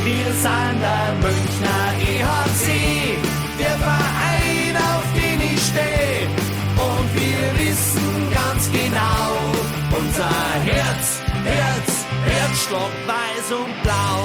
Wir sind der Münchner EHC, der Verein, auf den ich stehe. Und wir wissen ganz genau, unser Herzstock weiß und blau.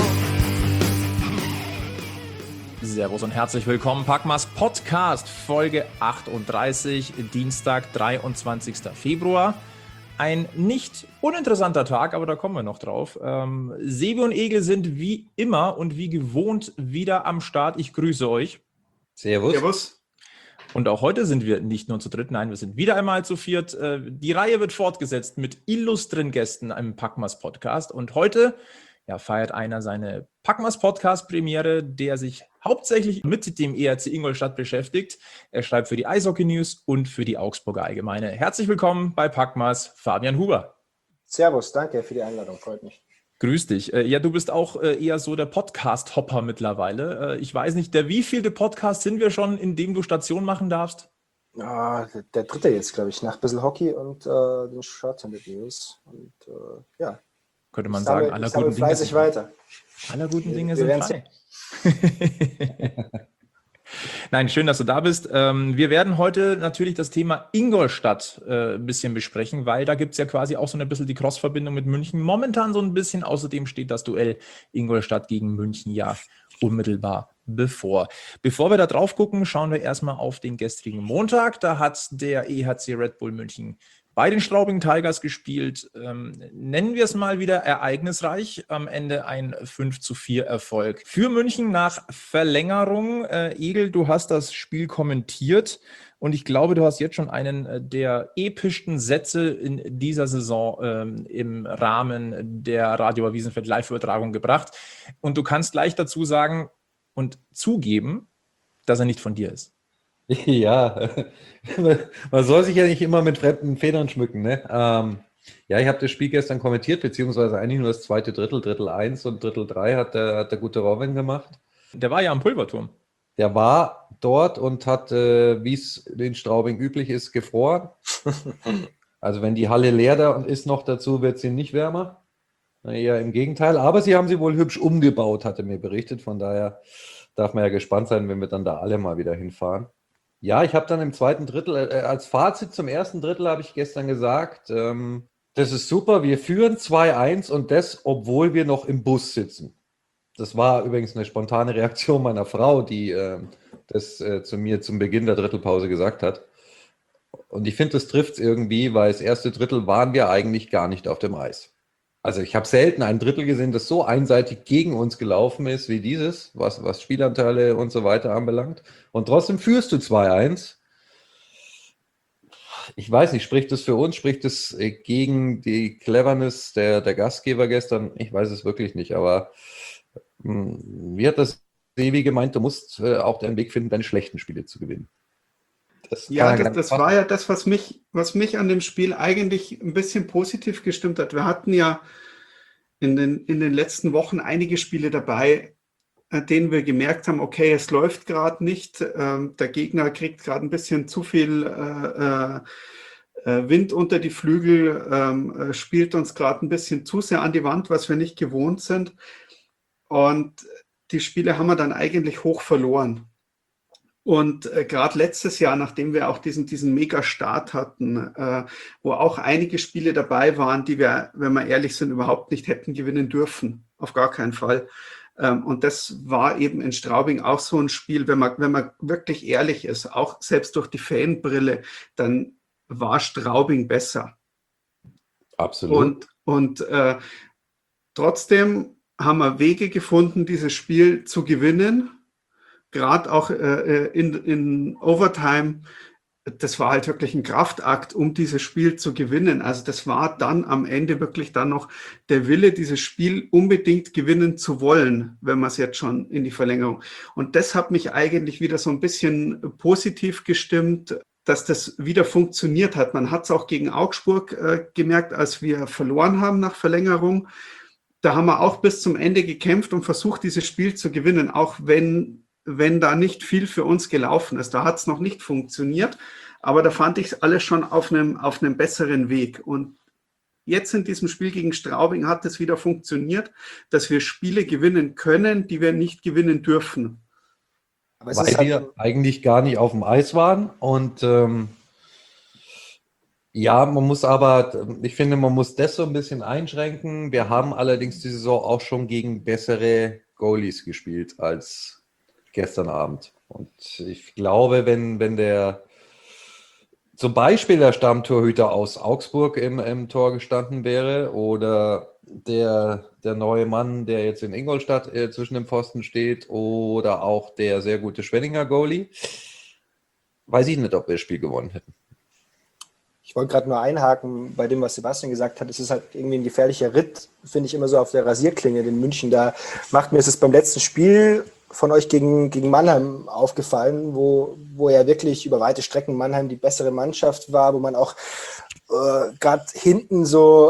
Servus und herzlich willkommen, Packmas Podcast, Folge 38, Dienstag, 23. Februar. Ein nicht uninteressanter Tag, aber da kommen wir noch drauf. Sebi und Egel sind wie immer und wie gewohnt wieder am Start. Ich grüße euch. Servus. Servus. Und auch heute sind wir nicht nur zu dritt, nein, wir sind wieder einmal zu viert. Die Reihe wird fortgesetzt mit illustren Gästen im Packmas Podcast. Und heute feiert einer seine Packmas Podcast Premiere, der sich hauptsächlich mit dem ERC Ingolstadt beschäftigt. Er schreibt für die Eishockey News und für die Augsburger Allgemeine. Herzlich willkommen bei Packmas, Fabian Huber. Servus, danke für die Einladung, freut mich. Grüß dich. Ja, du bist auch eher so der Podcast-Hopper mittlerweile. Ich weiß nicht, der wievielte Podcast sind wir schon, in dem du Station machen darfst? Der dritte jetzt, glaube ich, nach ein bisschen Hockey und den Short-Handed-News. Und Könnte man sagen, aller guten Dinge fleißig weiter. Aller guten Dinge Wir sind drei. Nein, schön, dass du da bist. Wir werden heute natürlich das Thema Ingolstadt ein bisschen besprechen, weil da gibt es ja quasi auch so ein bisschen die Cross-Verbindung mit München. Momentan so ein bisschen. Außerdem steht das Duell Ingolstadt gegen München ja unmittelbar bevor. Bevor wir da drauf gucken, schauen wir erstmal auf den gestrigen Montag. Da hat der EHC Red Bull München bei den Straubing Tigers gespielt. Nennen wir es mal wieder ereignisreich. Am Ende ein 5:4 Erfolg für München nach Verlängerung. Egel, du hast das Spiel kommentiert und ich glaube, du hast jetzt schon einen der epischsten Sätze in dieser Saison im Rahmen der Radio Wiesenfeld Live-Übertragung gebracht. Und du kannst gleich dazu sagen und zugeben, dass er nicht von dir ist. Ja, man soll sich ja nicht immer mit fremden Federn schmücken, ne? Ich habe das Spiel gestern kommentiert, beziehungsweise eigentlich nur das zweite Drittel, Drittel 1 und Drittel 3 hat der gute Robin gemacht. Der war ja am Pulverturm. Der war dort und hat, wie es in Straubing üblich ist, gefroren. Also wenn die Halle leer da ist noch dazu, wird sie nicht wärmer. Eher im Gegenteil. Aber sie haben sie wohl hübsch umgebaut, hat er mir berichtet. Von daher darf man ja gespannt sein, wenn wir dann da alle mal wieder hinfahren. Ja, ich habe dann im zweiten Drittel, als Fazit zum ersten Drittel habe ich gestern gesagt, das ist super, wir führen 2-1 und das, obwohl wir noch im Bus sitzen. Das war übrigens eine spontane Reaktion meiner Frau, die das zu mir zum Beginn der Drittelpause gesagt hat. Und ich finde, das trifft es irgendwie, weil das erste Drittel waren wir eigentlich gar nicht auf dem Eis. Also ich habe selten ein Drittel gesehen, das so einseitig gegen uns gelaufen ist wie dieses, was Spielanteile und so weiter anbelangt. Und trotzdem führst du 2-1. Ich weiß nicht, spricht das für uns, spricht das gegen die Cleverness der Gastgeber gestern? Ich weiß es wirklich nicht, aber wie hat das Sebi gemeint, du musst auch deinen Weg finden, deine schlechten Spiele zu gewinnen. Das war ja das, was mich an dem Spiel eigentlich ein bisschen positiv gestimmt hat. Wir hatten ja in den letzten Wochen einige Spiele dabei, denen wir gemerkt haben, okay, es läuft gerade nicht. Der Gegner kriegt gerade ein bisschen zu viel Wind unter die Flügel, spielt uns gerade ein bisschen zu sehr an die Wand, was wir nicht gewohnt sind. Und die Spiele haben wir dann eigentlich hoch verloren. Und gerade letztes Jahr, nachdem wir auch diesen Mega-Start hatten, wo auch einige Spiele dabei waren, die wir, wenn wir ehrlich sind, überhaupt nicht hätten gewinnen dürfen. Auf gar keinen Fall. Und das war eben in Straubing auch so ein Spiel, wenn man wirklich ehrlich ist, auch selbst durch die Fanbrille, dann war Straubing besser. Absolut. Und trotzdem haben wir Wege gefunden, dieses Spiel zu gewinnen. Gerade auch in Overtime, das war halt wirklich ein Kraftakt, um dieses Spiel zu gewinnen. Also das war dann am Ende wirklich dann noch der Wille, dieses Spiel unbedingt gewinnen zu wollen, wenn man es jetzt schon in die Verlängerung. Und das hat mich eigentlich wieder so ein bisschen positiv gestimmt, dass das wieder funktioniert hat. Man hat es auch gegen Augsburg gemerkt, als wir verloren haben nach Verlängerung. Da haben wir auch bis zum Ende gekämpft und versucht, dieses Spiel zu gewinnen, auch wenn da nicht viel für uns gelaufen ist. Da hat es noch nicht funktioniert, aber da fand ich es alles schon auf einem besseren Weg. Und jetzt in diesem Spiel gegen Straubing hat es wieder funktioniert, dass wir Spiele gewinnen können, die wir nicht gewinnen dürfen. Aber es Weil ist halt, wir eigentlich gar nicht auf dem Eis waren. Und ja, ich finde, man muss das so ein bisschen einschränken. Wir haben allerdings die Saison auch schon gegen bessere Goalies gespielt als gestern Abend. Und ich glaube, wenn zum Beispiel der Stammtorhüter aus Augsburg im Tor gestanden wäre oder der neue Mann, der jetzt in Ingolstadt zwischen dem Pfosten steht oder auch der sehr gute Schwenninger Goalie, weiß ich nicht, ob wir das Spiel gewonnen hätten. ich wollte gerade nur einhaken bei dem, was Sebastian gesagt hat. Es ist halt irgendwie ein gefährlicher Ritt, finde ich immer so auf der Rasierklinge in München. Da macht mir es beim letzten Spiel von euch gegen Mannheim aufgefallen, wo ja wirklich über weite Strecken Mannheim die bessere Mannschaft war, wo man auch gerade hinten so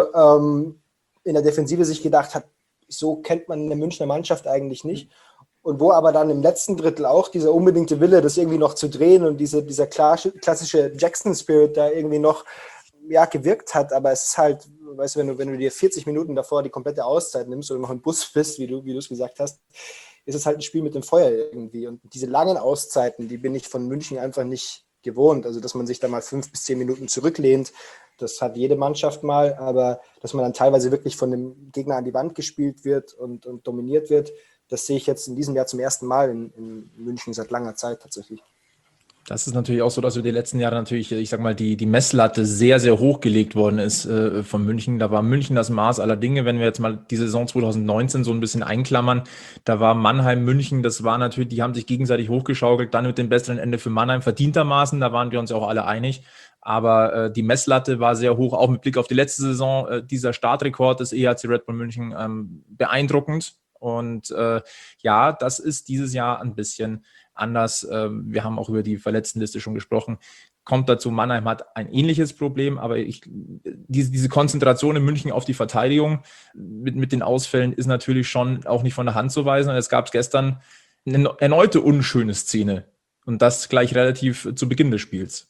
in der Defensive sich gedacht hat, so kennt man eine Münchner Mannschaft eigentlich nicht. Und wo aber dann im letzten Drittel auch dieser unbedingte Wille, das irgendwie noch zu drehen und dieser klassische Jackson-Spirit da irgendwie noch gewirkt hat. Aber es ist halt, weißt du, wenn du dir 40 Minuten davor die komplette Auszeit nimmst oder noch im Bus bist, wie du es gesagt hast, ist es halt ein Spiel mit dem Feuer irgendwie. Und diese langen Auszeiten, die bin ich von München einfach nicht gewohnt. Also, dass man sich da mal 5 bis 10 Minuten zurücklehnt, das hat jede Mannschaft mal. Aber dass man dann teilweise wirklich von dem Gegner an die Wand gespielt wird und dominiert wird, das sehe ich jetzt in diesem Jahr zum ersten Mal in München seit langer Zeit tatsächlich. Das ist natürlich auch so, dass über die letzten Jahre natürlich, ich sag mal, die Messlatte sehr, sehr hoch gelegt worden ist von München. Da war München das Maß aller Dinge. Wenn wir jetzt mal die Saison 2019 so ein bisschen einklammern, da war Mannheim, München, das war natürlich, die haben sich gegenseitig hochgeschaukelt, dann mit dem besseren Ende für Mannheim verdientermaßen, da waren wir uns ja auch alle einig. Aber die Messlatte war sehr hoch, auch mit Blick auf die letzte Saison. Dieser Startrekord des EHC Red Bull München beeindruckend. Und ja, das ist dieses Jahr ein bisschen anders. Wir haben auch über die Verletztenliste schon gesprochen. Kommt dazu, Mannheim hat ein ähnliches Problem, aber diese Konzentration in München auf die Verteidigung mit den Ausfällen ist natürlich schon auch nicht von der Hand zu weisen. Und es gab gestern eine erneute unschöne Szene und das gleich relativ zu Beginn des Spiels.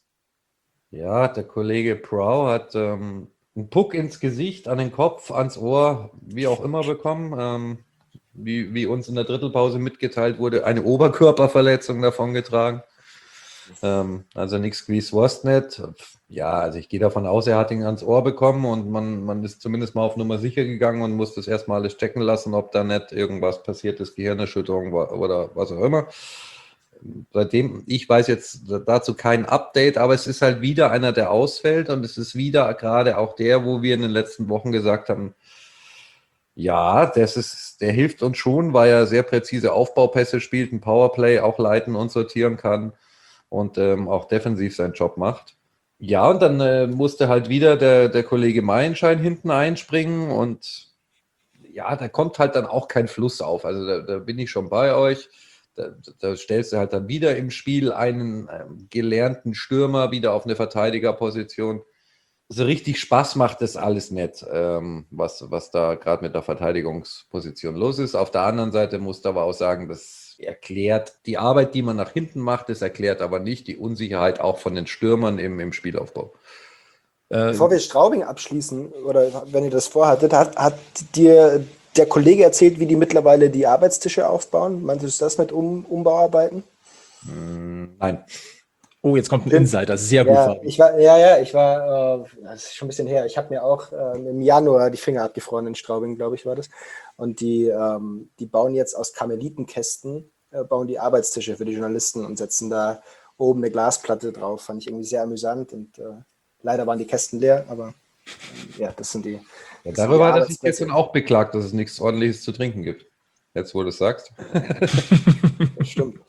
Ja, der Kollege Prau hat einen Puck ins Gesicht, an den Kopf, ans Ohr, wie auch immer bekommen. Wie uns in der Drittelpause mitgeteilt wurde, eine Oberkörperverletzung davongetragen. Also nichts wie Swostnet. Ja, also ich gehe davon aus, er hat ihn ans Ohr bekommen und man ist zumindest mal auf Nummer sicher gegangen und muss das erstmal alles checken lassen, ob da nicht irgendwas passiert ist, Gehirnerschütterung oder was auch immer. Seitdem, ich weiß jetzt dazu kein Update, aber es ist halt wieder einer, der ausfällt und es ist wieder gerade auch der, wo wir in den letzten Wochen gesagt haben, ja, der hilft uns schon, weil er sehr präzise Aufbaupässe spielt, ein Powerplay auch leiten und sortieren kann und auch defensiv seinen Job macht. Ja, und dann musste halt wieder der Kollege Meilenschein hinten einspringen und ja, da kommt halt dann auch kein Fluss auf. Also da bin ich schon bei euch. Da stellst du halt dann wieder im Spiel einen gelernten Stürmer wieder auf eine Verteidigerposition. So richtig Spaß macht das alles nicht, was da gerade mit der Verteidigungsposition los ist. Auf der anderen Seite musst du aber auch sagen, das erklärt die Arbeit, die man nach hinten macht, das erklärt aber nicht die Unsicherheit auch von den Stürmern im Spielaufbau. Bevor wir Straubing abschließen, oder wenn ihr das vorhattet, hat dir der Kollege erzählt, wie die mittlerweile die Arbeitstische aufbauen? Meintest du das mit Umbauarbeiten? Nein. Oh, jetzt kommt ein Insider, sehr gut. Ja, ich war, das ist schon ein bisschen her. Ich habe mir auch im Januar die Finger abgefroren in Straubing, glaube ich, war das. Und die bauen jetzt aus Karmelitenkästen, bauen die Arbeitstische für die Journalisten und setzen da oben eine Glasplatte drauf. Fand ich irgendwie sehr amüsant und leider waren die Kästen leer, aber ja, das sind die. Ja, darüber hat er sich gestern auch beklagt, dass es nichts Ordentliches zu trinken gibt. Jetzt, wo du es sagst. Das stimmt.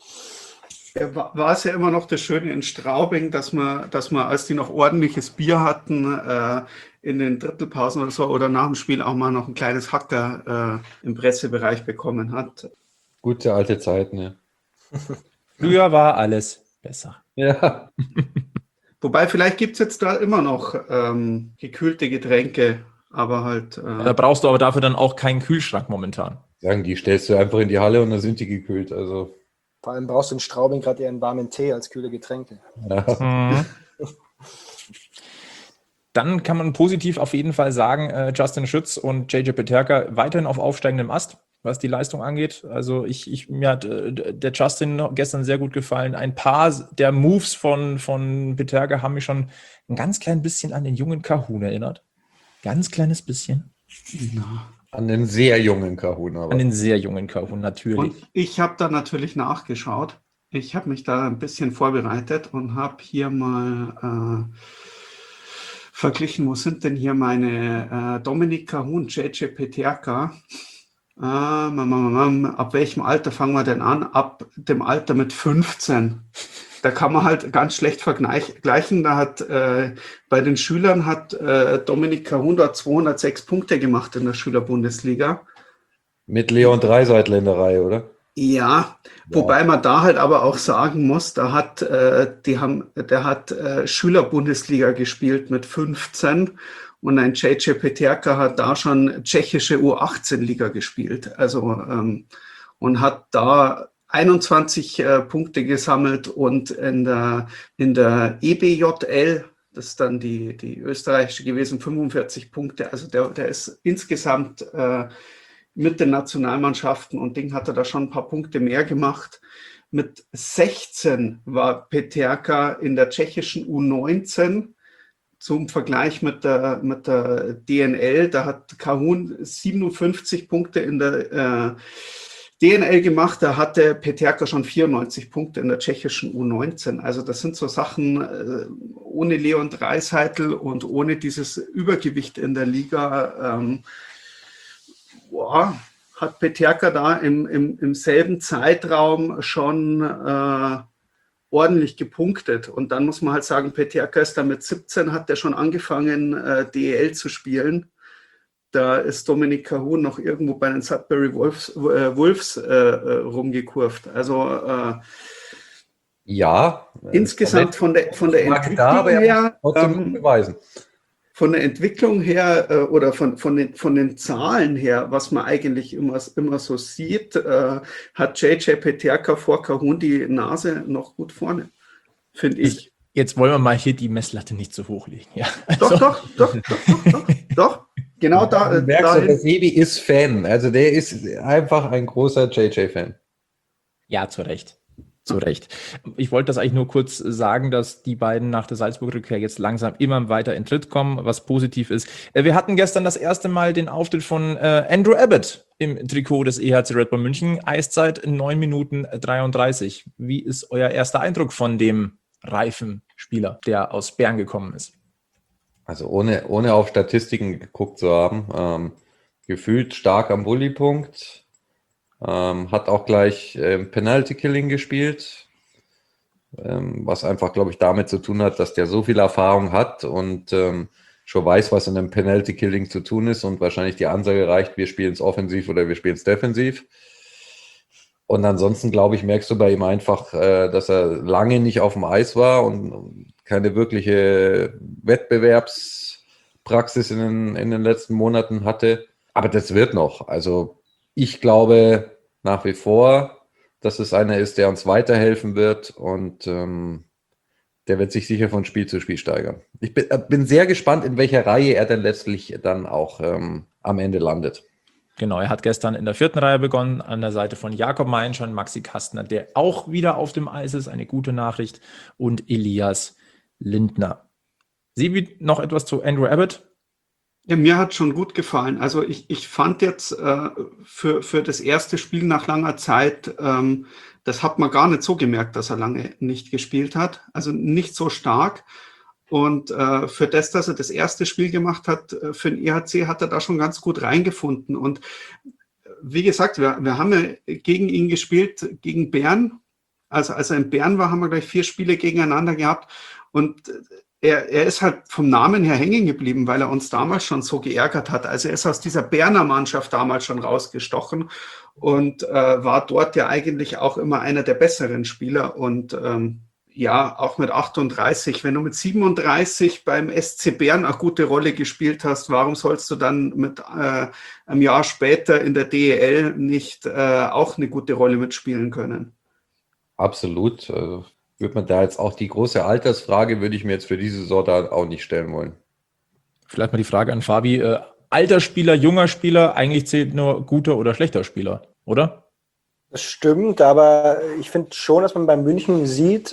War es ja immer noch das Schöne in Straubing, dass man, als die noch ordentliches Bier hatten, in den Drittelpausen oder so oder nach dem Spiel auch mal noch ein kleines Hacker im Pressebereich bekommen hat. Gute alte Zeiten, ja. Früher war alles besser. Ja. Wobei, vielleicht gibt es jetzt da immer noch gekühlte Getränke, aber halt. Da brauchst du aber dafür dann auch keinen Kühlschrank momentan. Sagen, die stellst du einfach in die Halle und dann sind die gekühlt. Also. Vor allem brauchst du in Straubing gerade eher einen warmen Tee als kühle Getränke. Ja. Dann kann man positiv auf jeden Fall sagen, Justin Schütz und JJ Peterka weiterhin auf aufsteigendem Ast, was die Leistung angeht. Also mir hat der Justin gestern sehr gut gefallen. Ein paar der Moves von Peterka haben mich schon ein ganz klein bisschen an den jungen Kahun erinnert. Ganz kleines bisschen. An den sehr jungen Kahun. Aber. An den sehr jungen Kahun, natürlich. Und ich habe da natürlich nachgeschaut. Ich habe mich da ein bisschen vorbereitet und habe hier mal verglichen, wo sind denn hier meine Dominik Kahun, JJ Peterka. Ab welchem Alter fangen wir denn an? Ab dem Alter mit 15. Da kann man halt ganz schlecht vergleichen. Da hat bei den Schülern hat Dominik Kahun dort 206 Punkte gemacht in der Schülerbundesliga. Mit Leon Dreiseitländerei, oder? Ja, wobei man da halt aber auch sagen muss, der hat Schülerbundesliga gespielt mit 15 und ein JJ Peterka hat da schon tschechische U18-Liga gespielt. Also und hat da 21 Punkte gesammelt und in der EBJL, das ist dann die österreichische gewesen, 45 Punkte. Also der ist insgesamt mit den Nationalmannschaften und Ding hat er da schon ein paar Punkte mehr gemacht. Mit 16 war Peterka in der tschechischen U19. Zum Vergleich mit der DNL, da hat Kahun 57 Punkte in der DNL gemacht, da hatte Peterka schon 94 Punkte in der tschechischen U19. Also das sind so Sachen, ohne Leon Dreiseitl und ohne dieses Übergewicht in der Liga, hat Peterka da im selben Zeitraum schon ordentlich gepunktet. Und dann muss man halt sagen, Peterka ist da mit 17, hat der schon angefangen, DEL zu spielen. Da ist Dominik Kahun noch irgendwo bei den Sudbury Wolves rumgekurvt. Also ja, insgesamt von der Entwicklung her beweisen. Von der Entwicklung her oder von den Zahlen her, was man eigentlich immer so sieht, hat JJ Peterka vor Kahun die Nase noch gut vorne, finde ich. Jetzt wollen wir mal hier die Messlatte nicht so hochlegen. Ja, Doch. Genau da. Du merkst, der Sebi ist Fan. Also der ist einfach ein großer JJ-Fan. Ja, zu Recht. Ich wollte das eigentlich nur kurz sagen, dass die beiden nach der Salzburg-Rückkehr jetzt langsam immer weiter in Tritt kommen, was positiv ist. Wir hatten gestern das erste Mal den Auftritt von Andrew Abbott im Trikot des EHC Red Bull München. Eiszeit 9 Minuten 33. Wie ist euer erster Eindruck von dem reifen Spieler, der aus Bern gekommen ist? Also ohne auf Statistiken geguckt zu haben, gefühlt stark am Bully-Punkt. Hat auch gleich Penalty Killing gespielt, was einfach, glaube ich, damit zu tun hat, dass der so viel Erfahrung hat und schon weiß, was in einem Penalty Killing zu tun ist und wahrscheinlich die Ansage reicht, wir spielen es offensiv oder wir spielen es defensiv. Und ansonsten, glaube ich, merkst du bei ihm einfach, dass er lange nicht auf dem Eis war und keine wirkliche Wettbewerbspraxis in den letzten Monaten hatte. Aber das wird noch. Also ich glaube nach wie vor, dass es einer ist, der uns weiterhelfen wird und der wird sich sicher von Spiel zu Spiel steigern. Ich bin sehr gespannt, in welcher Reihe er denn letztlich dann auch am Ende landet. Genau, er hat gestern in der 4. Reihe begonnen, an der Seite von Jakob Meinschein, Maxi Kastner, der auch wieder auf dem Eis ist, eine gute Nachricht, und Elias Lindner. Sebi, noch etwas zu Andrew Abbott? Ja, mir hat schon gut gefallen. Also ich fand jetzt für das erste Spiel nach langer Zeit, das hat man gar nicht so gemerkt, dass er lange nicht gespielt hat. Also nicht so stark. Und für das, dass er das erste Spiel gemacht hat, für den EHC hat er da schon ganz gut reingefunden. Und wie gesagt, wir haben ja gegen ihn gespielt, gegen Bern. Also als er in Bern war, haben wir gleich 4 Spiele gegeneinander gehabt. Und er ist halt vom Namen her hängen geblieben, weil er uns damals schon so geärgert hat. Also er ist aus dieser Berner Mannschaft damals schon rausgestochen und war dort ja eigentlich auch immer einer der besseren Spieler. Und ja, auch mit 38. Wenn du mit 37 beim SC Bern eine gute Rolle gespielt hast, warum sollst du dann mit einem Jahr später in der DEL nicht auch eine gute Rolle mitspielen können? Absolut. Würde man da jetzt auch die große Altersfrage, würde ich mir jetzt für diese Saison da auch nicht stellen wollen. Vielleicht mal die Frage an Fabi. Alter Spieler, junger Spieler, eigentlich zählt nur guter oder schlechter Spieler, oder? Das stimmt, aber ich finde schon, dass man bei München sieht,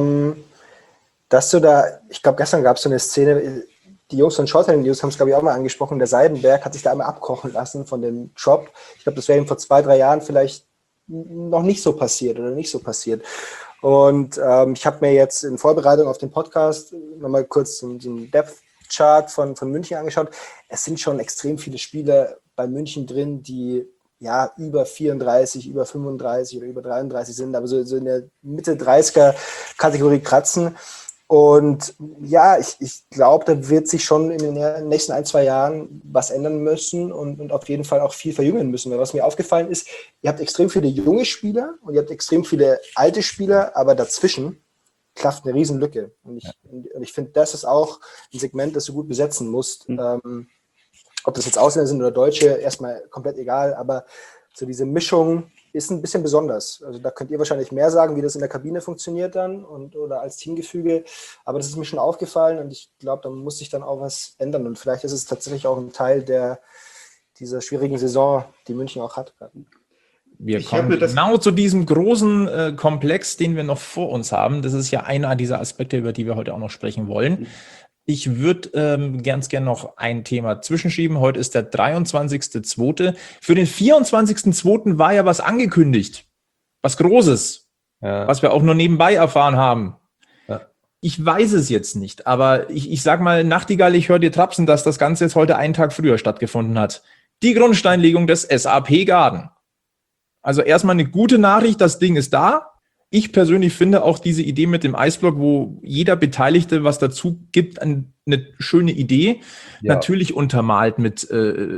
dass du da, ich glaube, gestern gab es so eine Szene, die Jungs von Shorthand News haben es, glaube ich, auch mal angesprochen, der Seidenberg hat sich da einmal abkochen lassen von dem Job. Ich glaube, das wäre ihm vor 2-3 Jahren vielleicht noch nicht so passiert oder nicht so passiert. Und ich habe mir jetzt in Vorbereitung auf den Podcast nochmal kurz so einen Depth-Chart von München angeschaut. Es sind schon extrem viele Spieler bei München drin, die ja über 34, über 35 oder über 33 sind, aber so in der Mitte 30er-Kategorie kratzen. Und ja, ich glaube, da wird sich schon in den nächsten 1-2 Jahren was ändern müssen und auf jeden Fall auch viel verjüngen müssen. Weil was mir aufgefallen ist, ihr habt extrem viele junge Spieler und ihr habt extrem viele alte Spieler, aber dazwischen klafft eine Riesenlücke. Und ich finde, das ist auch ein Segment, das du gut besetzen musst. Ob das jetzt Ausländer sind oder Deutsche, erstmal komplett egal, aber so diese Mischung ist ein bisschen besonders. Also da könnt ihr wahrscheinlich mehr sagen, wie das in der Kabine funktioniert dann oder als Teamgefüge. Aber das ist mir schon aufgefallen und ich glaube, da muss sich dann auch was ändern. Und vielleicht ist es tatsächlich auch ein Teil dieser schwierigen Saison, die München auch hat. Wir kommen genau zu diesem großen Komplex, den wir noch vor uns haben. Das ist ja einer dieser Aspekte, über die wir heute auch noch sprechen wollen. Ich würde ganz gern noch ein Thema zwischenschieben. Heute ist der 23.02. Für den 24.02. war ja was angekündigt. Was Großes. Ja. Was wir auch nur nebenbei erfahren haben. Ja. Ich weiß es jetzt nicht, aber ich sag mal, Nachtigall, ich höre dir trapsen, dass das Ganze jetzt heute einen Tag früher stattgefunden hat. Die Grundsteinlegung des SAP Garden. Also erstmal eine gute Nachricht, das Ding ist da. Ich persönlich finde auch diese Idee mit dem Eisblock, wo jeder Beteiligte was dazu gibt, eine schöne Idee. Ja. Natürlich untermalt mit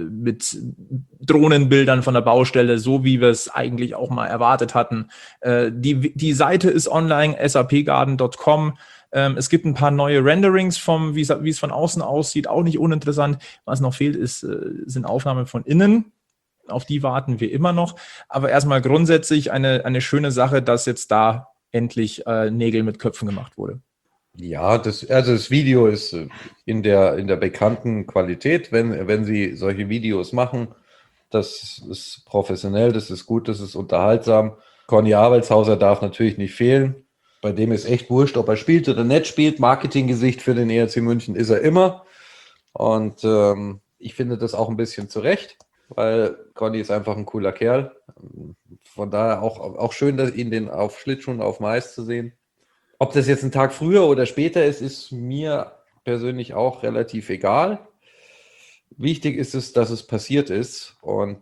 Drohnenbildern von der Baustelle, so wie wir es eigentlich auch mal erwartet hatten. Die Seite ist online, sapgarden.com. Es gibt ein paar neue Renderings wie es von außen aussieht, auch nicht uninteressant. Was noch fehlt, sind Aufnahmen von innen. Auf die warten wir immer noch. Aber erstmal grundsätzlich eine schöne Sache, dass jetzt da endlich Nägel mit Köpfen gemacht wurde. Ja, das Video ist in der bekannten Qualität, wenn Sie solche Videos machen. Das ist professionell, das ist gut, das ist unterhaltsam. Conny Abelshauser darf natürlich nicht fehlen. Bei dem ist echt wurscht, ob er spielt oder nicht spielt. Marketinggesicht für den ERC München ist er immer. Und ich finde das auch ein bisschen zurecht, weil Conny ist einfach ein cooler Kerl. Von daher auch schön, dass ihn auf Schlittschuhen auf dem Eis zu sehen. Ob das jetzt ein Tag früher oder später ist mir persönlich auch relativ egal. Wichtig ist es, dass es passiert ist. Und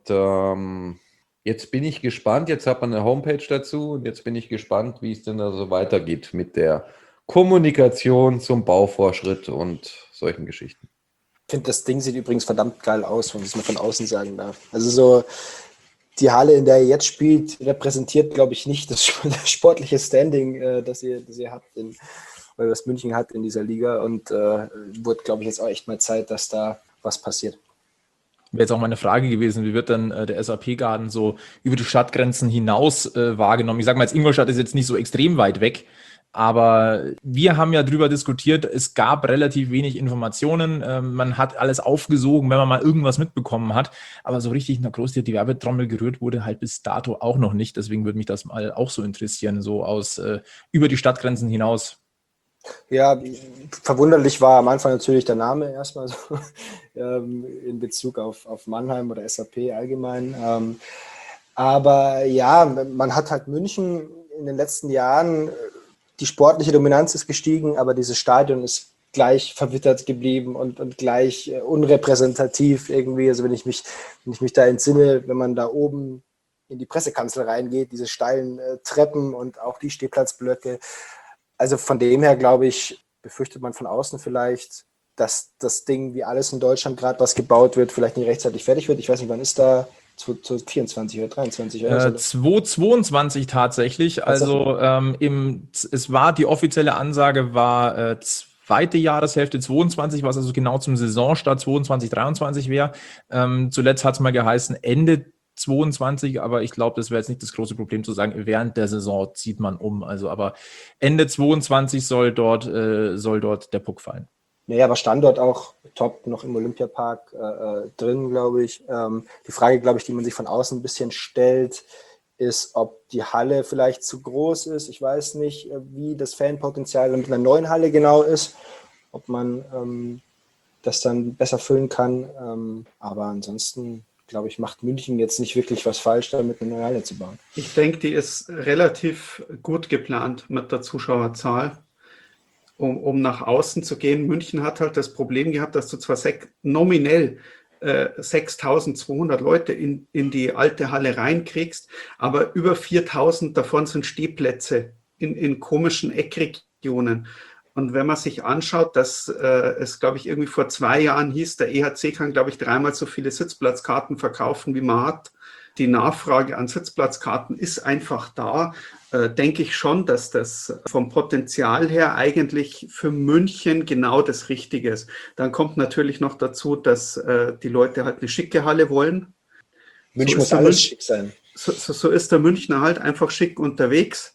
jetzt bin ich gespannt. Jetzt hat man eine Homepage dazu. Und jetzt bin ich gespannt, wie es denn da so weitergeht mit der Kommunikation zum Bauvorschritt und solchen Geschichten. Ich finde, das Ding sieht übrigens verdammt geil aus, wenn ich es mal von außen sagen darf. Also so die Halle, in der ihr jetzt spielt, repräsentiert, glaube ich, nicht das sportliche Standing, das ihr habt, oder das München hat in dieser Liga. Und wird, glaube ich, jetzt auch echt mal Zeit, dass da was passiert. Wäre jetzt auch meine Frage gewesen, wie wird dann der SAP-Garden so über die Stadtgrenzen hinaus wahrgenommen? Ich sage mal, jetzt Ingolstadt ist jetzt nicht so extrem weit weg. Aber wir haben ja drüber diskutiert, es gab relativ wenig Informationen, man hat alles aufgesogen, wenn man mal irgendwas mitbekommen hat, aber so richtig nach groß die Werbetrommel gerührt wurde halt bis dato auch noch nicht, deswegen würde mich das mal auch so interessieren, so aus über die Stadtgrenzen hinaus. Ja, verwunderlich war am Anfang natürlich der Name erstmal so, in Bezug auf Mannheim oder SAP allgemein, aber ja, man hat halt München in den letzten Jahren, die sportliche Dominanz ist gestiegen, aber dieses Stadion ist gleich verwittert geblieben und gleich unrepräsentativ irgendwie. Also wenn ich mich da entsinne, wenn man da oben in die Pressekanzel reingeht, diese steilen Treppen und auch die Stehplatzblöcke. Also von dem her, glaube ich, befürchtet man von außen vielleicht, dass das Ding, wie alles in Deutschland gerade, was gebaut wird, vielleicht nicht rechtzeitig fertig wird. Ich weiß nicht, wann ist da 2024 oder 23 oder so? 2022 tatsächlich. Also es war die offizielle Ansage war zweite Jahreshälfte 22, was also genau zum Saisonstart 22/23 wäre. Zuletzt hat es mal geheißen Ende 22, aber ich glaube, das wäre jetzt nicht das große Problem zu sagen, während der Saison zieht man um. Also aber Ende 22 soll dort der Puck fallen. Nee, aber Standort auch top, noch im Olympiapark drin, glaube ich. Die Frage, glaube ich, die man sich von außen ein bisschen stellt, ist, ob die Halle vielleicht zu groß ist. Ich weiß nicht, wie das Fanpotenzial mit einer neuen Halle genau ist, ob man das dann besser füllen kann. Aber ansonsten, glaube ich, macht München jetzt nicht wirklich was falsch, damit eine neue Halle zu bauen. Ich denke, die ist relativ gut geplant mit der Zuschauerzahl, um nach außen zu gehen. München hat halt das Problem gehabt, dass du zwar nominell 6.200 Leute in die alte Halle reinkriegst, aber über 4.000 davon sind Stehplätze in komischen Eckregionen. Und wenn man sich anschaut, dass es, glaube ich, irgendwie vor 2 Jahren hieß, der EHC kann, glaube ich, 3-mal so viele Sitzplatzkarten verkaufen, wie man hat. Die Nachfrage an Sitzplatzkarten ist einfach da. Denke ich schon, dass das vom Potenzial her eigentlich für München genau das Richtige ist. Dann kommt natürlich noch dazu, dass die Leute halt eine schicke Halle wollen. München muss alles schick sein. So ist der Münchner halt einfach schick unterwegs.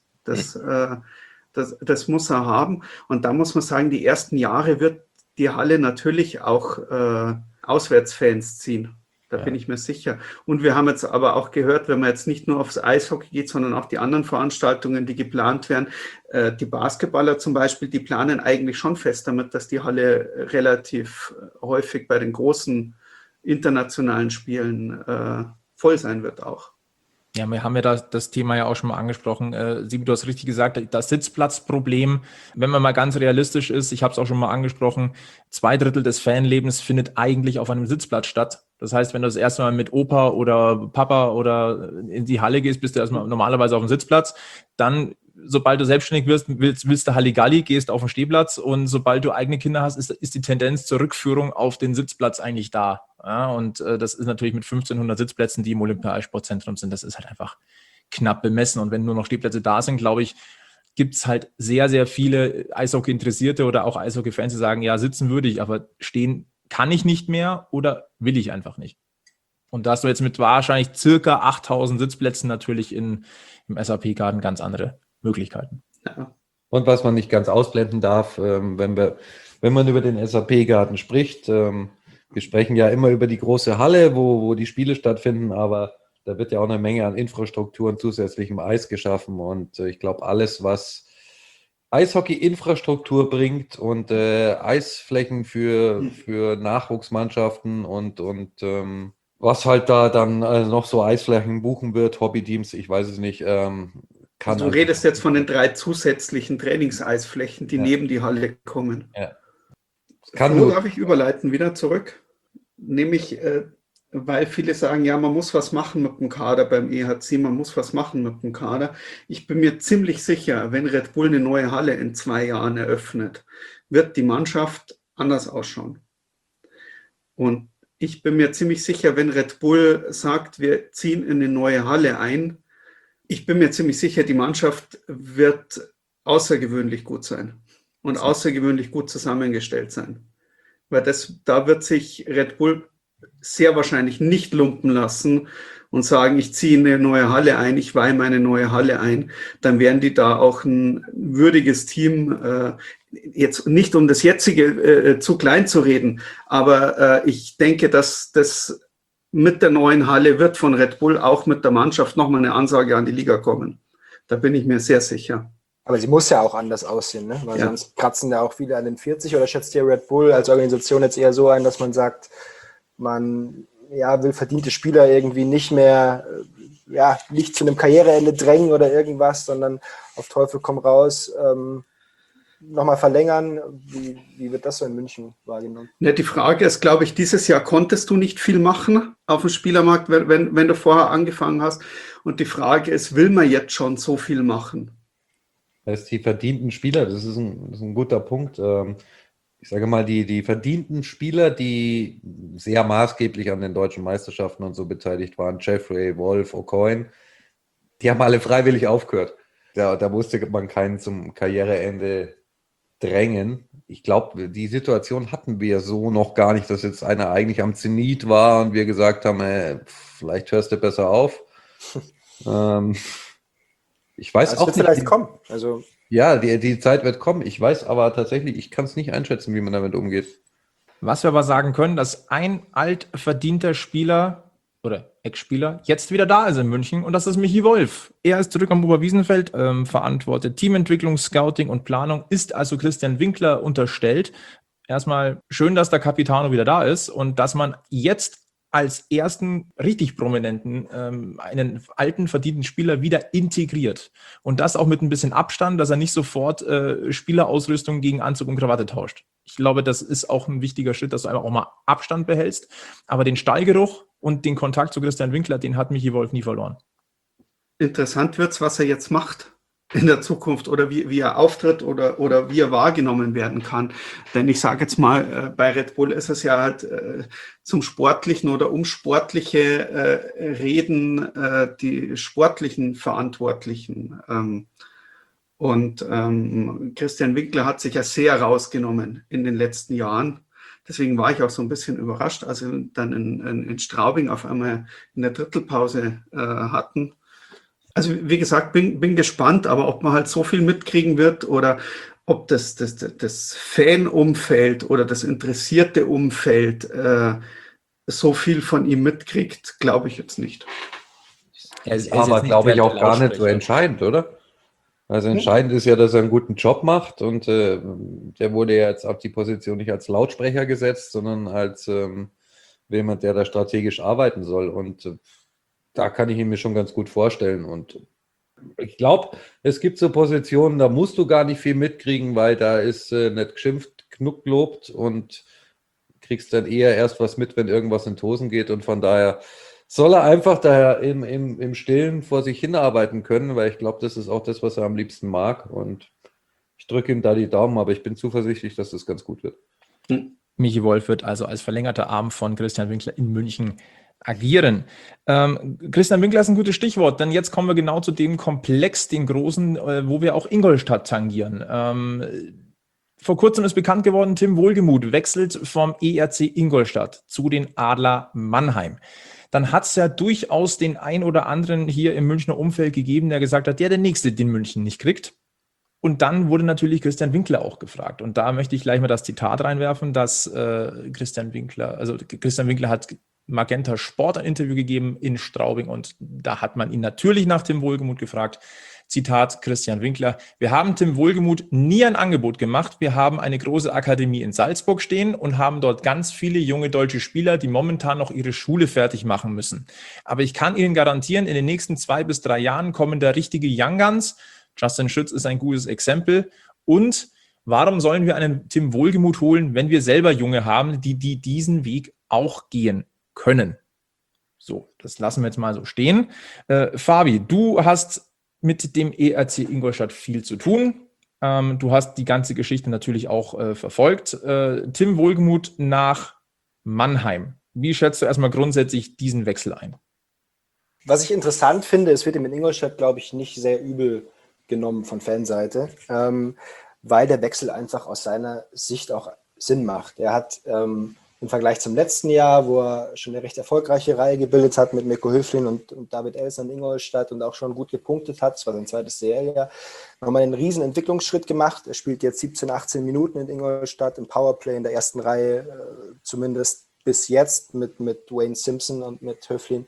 Das muss er haben. Und da muss man sagen, die ersten Jahre wird die Halle natürlich auch Auswärtsfans ziehen. Da bin ich mir sicher. Und wir haben jetzt aber auch gehört, wenn man jetzt nicht nur aufs Eishockey geht, sondern auch die anderen Veranstaltungen, die geplant werden, die Basketballer zum Beispiel, die planen eigentlich schon fest damit, dass die Halle relativ häufig bei den großen internationalen Spielen voll sein wird auch. Ja, wir haben ja das Thema ja auch schon mal angesprochen. Sieben, du hast richtig gesagt, das Sitzplatzproblem, wenn man mal ganz realistisch ist, ich habe es auch schon mal angesprochen, 2/3 des Fanlebens findet eigentlich auf einem Sitzplatz statt. Das heißt, wenn du das erste Mal mit Opa oder Papa oder in die Halle gehst, bist du erstmal normalerweise auf dem Sitzplatz. Dann, sobald du selbstständig wirst, willst du Halligalli, gehst auf den Stehplatz, und sobald du eigene Kinder hast, ist die Tendenz zur Rückführung auf den Sitzplatz eigentlich da. Ja, und das ist natürlich mit 1.500 Sitzplätzen, die im Olympiasportzentrum sind, das ist halt einfach knapp bemessen. Und wenn nur noch Stehplätze da sind, glaube ich, gibt es halt sehr, sehr viele Eishockey-Interessierte oder auch Eishockey-Fans, die sagen, ja, sitzen würde ich, aber stehen kann ich nicht mehr oder will ich einfach nicht. Und da hast du jetzt mit wahrscheinlich circa 8.000 Sitzplätzen natürlich im SAP-Garten ganz andere Möglichkeiten. Ja. Und was man nicht ganz ausblenden darf, wenn man über den SAP-Garten spricht, wir sprechen ja immer über die große Halle, wo die Spiele stattfinden, aber da wird ja auch eine Menge an Infrastruktur und zusätzlichem Eis geschaffen. Und ich glaube, alles, was Eishockey-Infrastruktur bringt und Eisflächen für Nachwuchsmannschaften und was halt da dann noch so Eisflächen buchen wird, Hobbyteams, ich weiß es nicht. Du redest jetzt von den 3 zusätzlichen Trainingseisflächen, die neben die Halle kommen. Ja. Darf ich überleiten wieder zurück? Nämlich, weil viele sagen, ja, man muss was machen mit dem Kader beim EHC, man muss was machen mit dem Kader. Ich bin mir ziemlich sicher, wenn Red Bull eine neue Halle in 2 Jahren eröffnet, wird die Mannschaft anders ausschauen. Und ich bin mir ziemlich sicher, wenn Red Bull sagt, wir ziehen in eine neue Halle ein, ich bin mir ziemlich sicher, die Mannschaft wird außergewöhnlich gut sein und außergewöhnlich gut zusammengestellt sein. Weil da wird sich Red Bull sehr wahrscheinlich nicht lumpen lassen und sagen, ich ziehe eine neue Halle ein, ich weihe meine neue Halle ein. Dann werden die da auch ein würdiges Team, jetzt nicht um das jetzige zu klein zu reden, aber ich denke, dass das mit der neuen Halle wird von Red Bull auch mit der Mannschaft nochmal eine Ansage an die Liga kommen. Da bin ich mir sehr sicher. Aber sie muss ja auch anders aussehen, ne? Weil sonst kratzen ja auch viele an den 40. Oder schätzt ihr Red Bull als Organisation jetzt eher so ein, dass man sagt, man will verdiente Spieler irgendwie nicht mehr, nicht zu einem Karriereende drängen oder irgendwas, sondern auf Teufel komm raus, nochmal verlängern. Wie wird das so in München wahrgenommen? Ja, die Frage ist, glaube ich, dieses Jahr konntest du nicht viel machen auf dem Spielermarkt, wenn du vorher angefangen hast. Und die Frage ist, will man jetzt schon so viel machen? Das ist die verdienten Spieler, das ist ein guter Punkt. Ich sage mal, die verdienten Spieler, die sehr maßgeblich an den deutschen Meisterschaften und so beteiligt waren, Jeffrey, Wolf, O'Coin, die haben alle freiwillig aufgehört. Da musste man keinen zum Karriereende drängen. Ich glaube, die Situation hatten wir so noch gar nicht, dass jetzt einer eigentlich am Zenit war und wir gesagt haben, vielleicht hörst du besser auf. Ich weiß Das auch wird nicht. vielleicht kommen. Also Ja, die Zeit wird kommen. Ich weiß aber tatsächlich, ich kann es nicht einschätzen, wie man damit umgeht. Was wir aber sagen können, dass ein altverdienter Spieler oder Ex-Spieler jetzt wieder da ist in München und das ist Michi Wolf. Er ist zurück am Oberwiesenfeld, verantwortet Teamentwicklung, Scouting und Planung, ist also Christian Winkler unterstellt. Erstmal schön, dass der Capitano wieder da ist und dass man jetzt als ersten richtig prominenten, einen alten, verdienten Spieler wieder integriert. Und das auch mit ein bisschen Abstand, dass er nicht sofort Spielerausrüstung gegen Anzug und Krawatte tauscht. Ich glaube, das ist auch ein wichtiger Schritt, dass du einfach auch mal Abstand behältst. Aber den Stallgeruch und den Kontakt zu Christian Winkler, den hat Michi Wolf nie verloren. Interessant wird's, was er jetzt macht in der Zukunft oder wie er auftritt oder wie er wahrgenommen werden kann. Denn ich sage jetzt mal, bei Red Bull ist es ja halt zum Sportlichen oder um sportliche Reden die sportlichen Verantwortlichen. Christian Winkler hat sich ja sehr rausgenommen in den letzten Jahren. Deswegen war ich auch so ein bisschen überrascht, als wir dann in Straubing auf einmal in der Drittelpause hatten. Also wie gesagt, bin gespannt, aber ob man halt so viel mitkriegen wird oder ob das Fanumfeld oder das interessierte Umfeld so viel von ihm mitkriegt, glaube ich jetzt nicht. Er ist Aber jetzt nicht glaube ich der auch gar nicht so Lautsprecher. entscheidend, oder? Also entscheidend ist ja, dass er einen guten Job macht und der wurde ja jetzt auf die Position nicht als Lautsprecher gesetzt, sondern als jemand, der da strategisch arbeiten soll. Und da kann ich ihn mir schon ganz gut vorstellen. Und ich glaube, es gibt so Positionen, da musst du gar nicht viel mitkriegen, weil da ist nicht geschimpft, genug gelobt und kriegst dann eher erst was mit, wenn irgendwas in die Hosen geht. Und von daher soll er einfach da im Stillen vor sich hinarbeiten können, weil ich glaube, das ist auch das, was er am liebsten mag. Und ich drücke ihm da die Daumen, aber ich bin zuversichtlich, dass das ganz gut wird. Michi Wolf wird also als verlängerter Arm von Christian Winkler in München agieren. Christian Winkler ist ein gutes Stichwort, denn jetzt kommen wir genau zu dem Komplex, den großen, wo wir auch Ingolstadt tangieren. Vor kurzem ist bekannt geworden, Tim Wohlgemuth wechselt vom ERC Ingolstadt zu den Adler Mannheim. Dann hat es ja durchaus den ein oder anderen hier im Münchner Umfeld gegeben, der gesagt hat, der Nächste, den München nicht kriegt. Und dann wurde natürlich Christian Winkler auch gefragt. Und da möchte ich gleich mal das Zitat reinwerfen, dass Christian Winkler hat Magenta Sport ein Interview gegeben in Straubing und da hat man ihn natürlich nach Tim Wohlgemuth gefragt. Zitat Christian Winkler: Wir haben Tim Wohlgemuth nie ein Angebot gemacht. Wir haben eine große Akademie in Salzburg stehen und haben dort ganz viele junge deutsche Spieler, die momentan noch ihre Schule fertig machen müssen. Aber ich kann Ihnen garantieren, in den nächsten 2 bis 3 Jahren kommen da richtige Young Guns. Justin Schütz ist ein gutes Exempel. Und warum sollen wir einen Tim Wohlgemuth holen, wenn wir selber Junge haben, die diesen Weg auch gehen können? So, das lassen wir jetzt mal so stehen. Fabi, du hast mit dem ERC Ingolstadt viel zu tun. Du hast die ganze Geschichte natürlich auch verfolgt. Tim Wohlgemuth nach Mannheim. Wie schätzt du erstmal grundsätzlich diesen Wechsel ein? Was ich interessant finde, es wird ihm in Ingolstadt, glaube ich, nicht sehr übel genommen von Fanseite, weil der Wechsel einfach aus seiner Sicht auch Sinn macht. Er hat im Vergleich zum letzten Jahr, wo er schon eine recht erfolgreiche Reihe gebildet hat mit Mirko Höflin und David Elsner in Ingolstadt und auch schon gut gepunktet hat, das war sein zweites CL-Jahr, nochmal einen riesen Entwicklungsschritt gemacht. Er spielt jetzt 17, 18 Minuten in Ingolstadt im Powerplay in der ersten Reihe, zumindest bis jetzt mit Wayne Simpson und mit Höflin.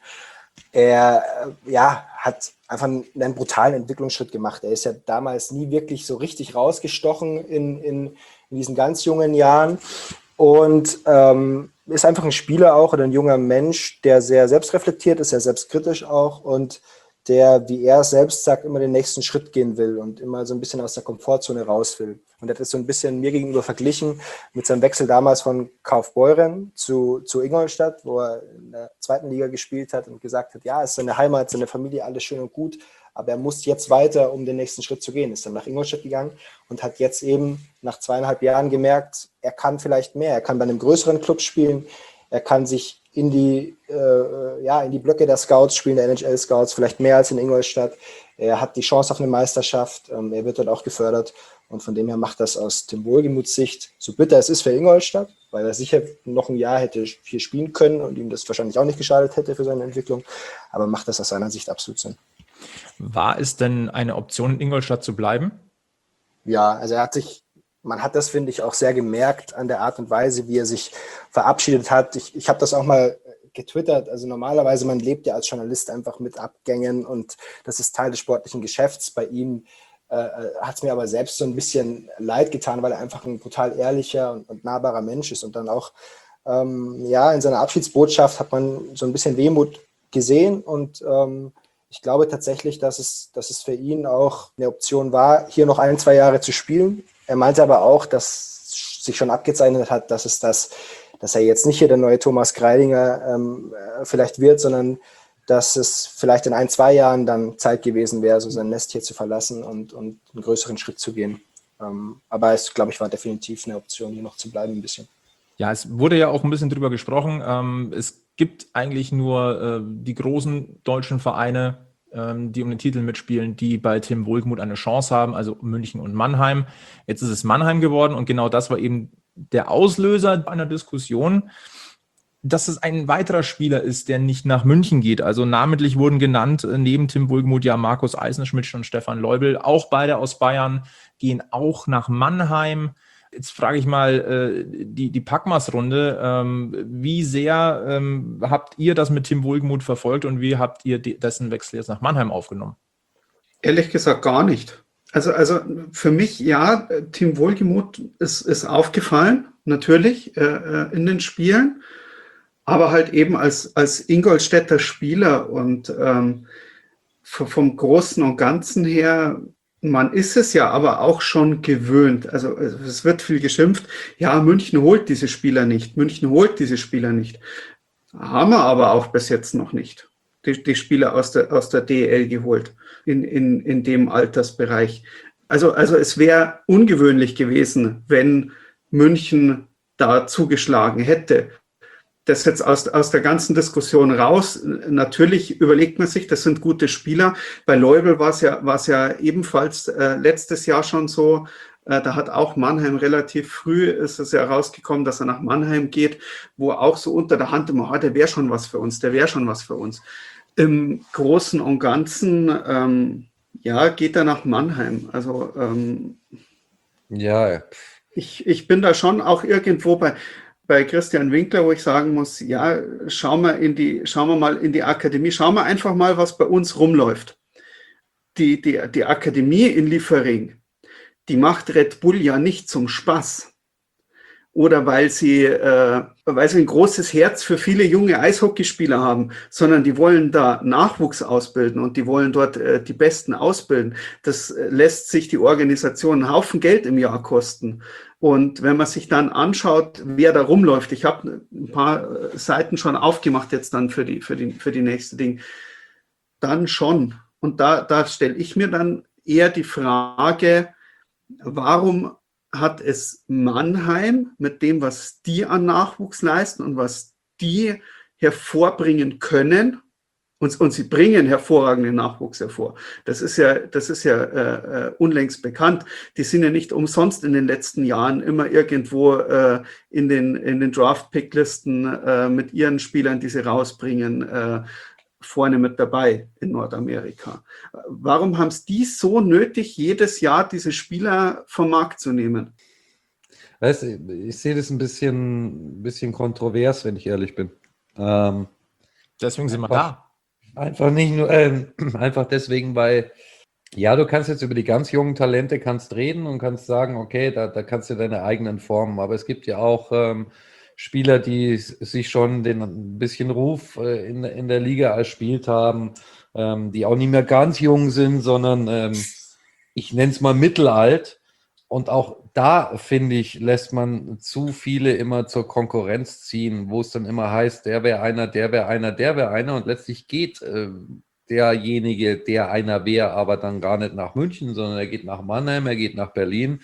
Er hat einfach einen brutalen Entwicklungsschritt gemacht. Er ist ja damals nie wirklich so richtig rausgestochen in diesen ganz jungen Jahren und ist einfach ein Spieler auch oder ein junger Mensch, der sehr selbstreflektiert ist, sehr selbstkritisch auch und der, wie er selbst sagt, immer den nächsten Schritt gehen will und immer so ein bisschen aus der Komfortzone raus will. Und er hat das so ein bisschen mir gegenüber verglichen mit seinem Wechsel damals von Kaufbeuren zu Ingolstadt, wo er in der 2. Liga gespielt hat und gesagt hat, ja, es ist seine Heimat, seine Familie, alles schön und gut, aber er muss jetzt weiter, um den nächsten Schritt zu gehen. Ist dann nach Ingolstadt gegangen und hat jetzt eben nach 2,5 Jahren gemerkt, er kann vielleicht mehr, er kann bei einem größeren Club spielen, er kann sich in die Blöcke der Scouts spielen, der NHL-Scouts, vielleicht mehr als in Ingolstadt. Er hat die Chance auf eine Meisterschaft, er wird dort auch gefördert und von dem her macht das aus Tim Wohlgemuths Sicht, so bitter es ist für Ingolstadt, weil er sicher noch ein Jahr hätte hier spielen können und ihm das wahrscheinlich auch nicht geschadet hätte für seine Entwicklung, aber macht das aus seiner Sicht absolut Sinn. War es denn eine Option, in Ingolstadt zu bleiben? Ja, also man hat das, finde ich, auch sehr gemerkt an der Art und Weise, wie er sich verabschiedet hat. Ich habe das auch mal getwittert. Also normalerweise, man lebt ja als Journalist einfach mit Abgängen und das ist Teil des sportlichen Geschäfts. Bei ihm hat es mir aber selbst so ein bisschen leid getan, weil er einfach ein brutal ehrlicher und nahbarer Mensch ist. Und dann auch, in seiner Abschiedsbotschaft hat man so ein bisschen Wehmut gesehen und ich glaube tatsächlich, dass es für ihn auch eine Option war, hier noch 1-2 Jahre zu spielen. Er meinte aber auch, dass sich schon abgezeichnet hat, dass er jetzt nicht hier der neue Thomas Greidinger vielleicht wird, sondern dass es vielleicht in 1-2 Jahren dann Zeit gewesen wäre, so sein Nest hier zu verlassen und einen größeren Schritt zu gehen. Aber es, glaube ich, war definitiv eine Option, hier noch zu bleiben ein bisschen. Ja, es wurde ja auch ein bisschen drüber gesprochen. Es gibt eigentlich nur die großen deutschen Vereine, die um den Titel mitspielen, die bei Tim Wohlgemuth eine Chance haben, also München und Mannheim. Jetzt ist es Mannheim geworden und genau das war eben der Auslöser einer Diskussion, dass es ein weiterer Spieler ist, der nicht nach München geht. Also namentlich wurden genannt, neben Tim Wohlgemuth ja Markus Eisenschmidt und Stefan Leubel, auch beide aus Bayern, gehen auch nach Mannheim. Jetzt frage ich mal die Packmas-Runde. Wie sehr habt ihr das mit Tim Wohlgemuth verfolgt und wie habt ihr dessen Wechsel jetzt nach Mannheim aufgenommen? Ehrlich gesagt gar nicht. Also für mich, ja, Tim Wohlgemuth ist aufgefallen, natürlich, in den Spielen, aber halt eben als Ingolstädter Spieler und vom Großen und Ganzen her, man ist es ja aber auch schon gewöhnt. Also es wird viel geschimpft. Ja, München holt diese Spieler nicht. München holt diese Spieler nicht. Haben wir aber auch bis jetzt noch nicht. Die Spieler aus der DEL geholt in dem Altersbereich. Also es wäre ungewöhnlich gewesen, wenn München da zugeschlagen hätte. Das jetzt aus der ganzen Diskussion raus. Natürlich überlegt man sich, das sind gute Spieler. Bei Leubel war es ja ebenfalls letztes Jahr schon so. Da hat auch Mannheim relativ früh, ist es ja rausgekommen, dass er nach Mannheim geht, wo auch so unter der Hand immer, der wäre schon was für uns, der wäre schon was für uns. Im Großen und Ganzen, geht er nach Mannheim. Also Ja, ich bin da schon auch irgendwo bei Christian Winkler, wo ich sagen muss, ja, schauen wir mal in die Akademie, schauen wir einfach mal, was bei uns rumläuft. Die Akademie in Liefering, die macht Red Bull ja nicht zum Spaß. Oder weil sie ein großes Herz für viele junge Eishockeyspieler haben, sondern die wollen da Nachwuchs ausbilden und die wollen dort die Besten ausbilden. Das lässt sich die Organisation einen Haufen Geld im Jahr kosten. Und wenn man sich dann anschaut, wer da rumläuft, ich habe ein paar Seiten schon aufgemacht jetzt dann für die nächste Ding, dann schon. Und da stelle ich mir dann eher die Frage, warum hat es Mannheim mit dem, was die an Nachwuchs leisten und was die hervorbringen können, und sie bringen hervorragenden Nachwuchs hervor. Das ist ja unlängst bekannt. Die sind ja nicht umsonst in den letzten Jahren immer irgendwo in den Draft-Pick-Listen mit ihren Spielern, die sie rausbringen, vorne mit dabei in Nordamerika. Warum haben es die so nötig, jedes Jahr diese Spieler vom Markt zu nehmen? weißt du, ich sehe das ein bisschen kontrovers, wenn ich ehrlich bin. Deswegen sind wir da. Einfach nicht nur, einfach deswegen, weil, ja, du kannst jetzt über die ganz jungen Talente kannst reden und kannst sagen, okay, da kannst du deine eigenen formen, aber es gibt ja auch Spieler, die sich schon ein bisschen Ruf in der Liga erspielt haben, die auch nicht mehr ganz jung sind, sondern ich nenne es mal mittelalt. Und auch da, finde ich, lässt man zu viele immer zur Konkurrenz ziehen, wo es dann immer heißt, der wäre einer, der wäre einer, der wäre einer. Und letztlich geht derjenige, der einer wäre, aber dann gar nicht nach München, sondern er geht nach Mannheim, er geht nach Berlin,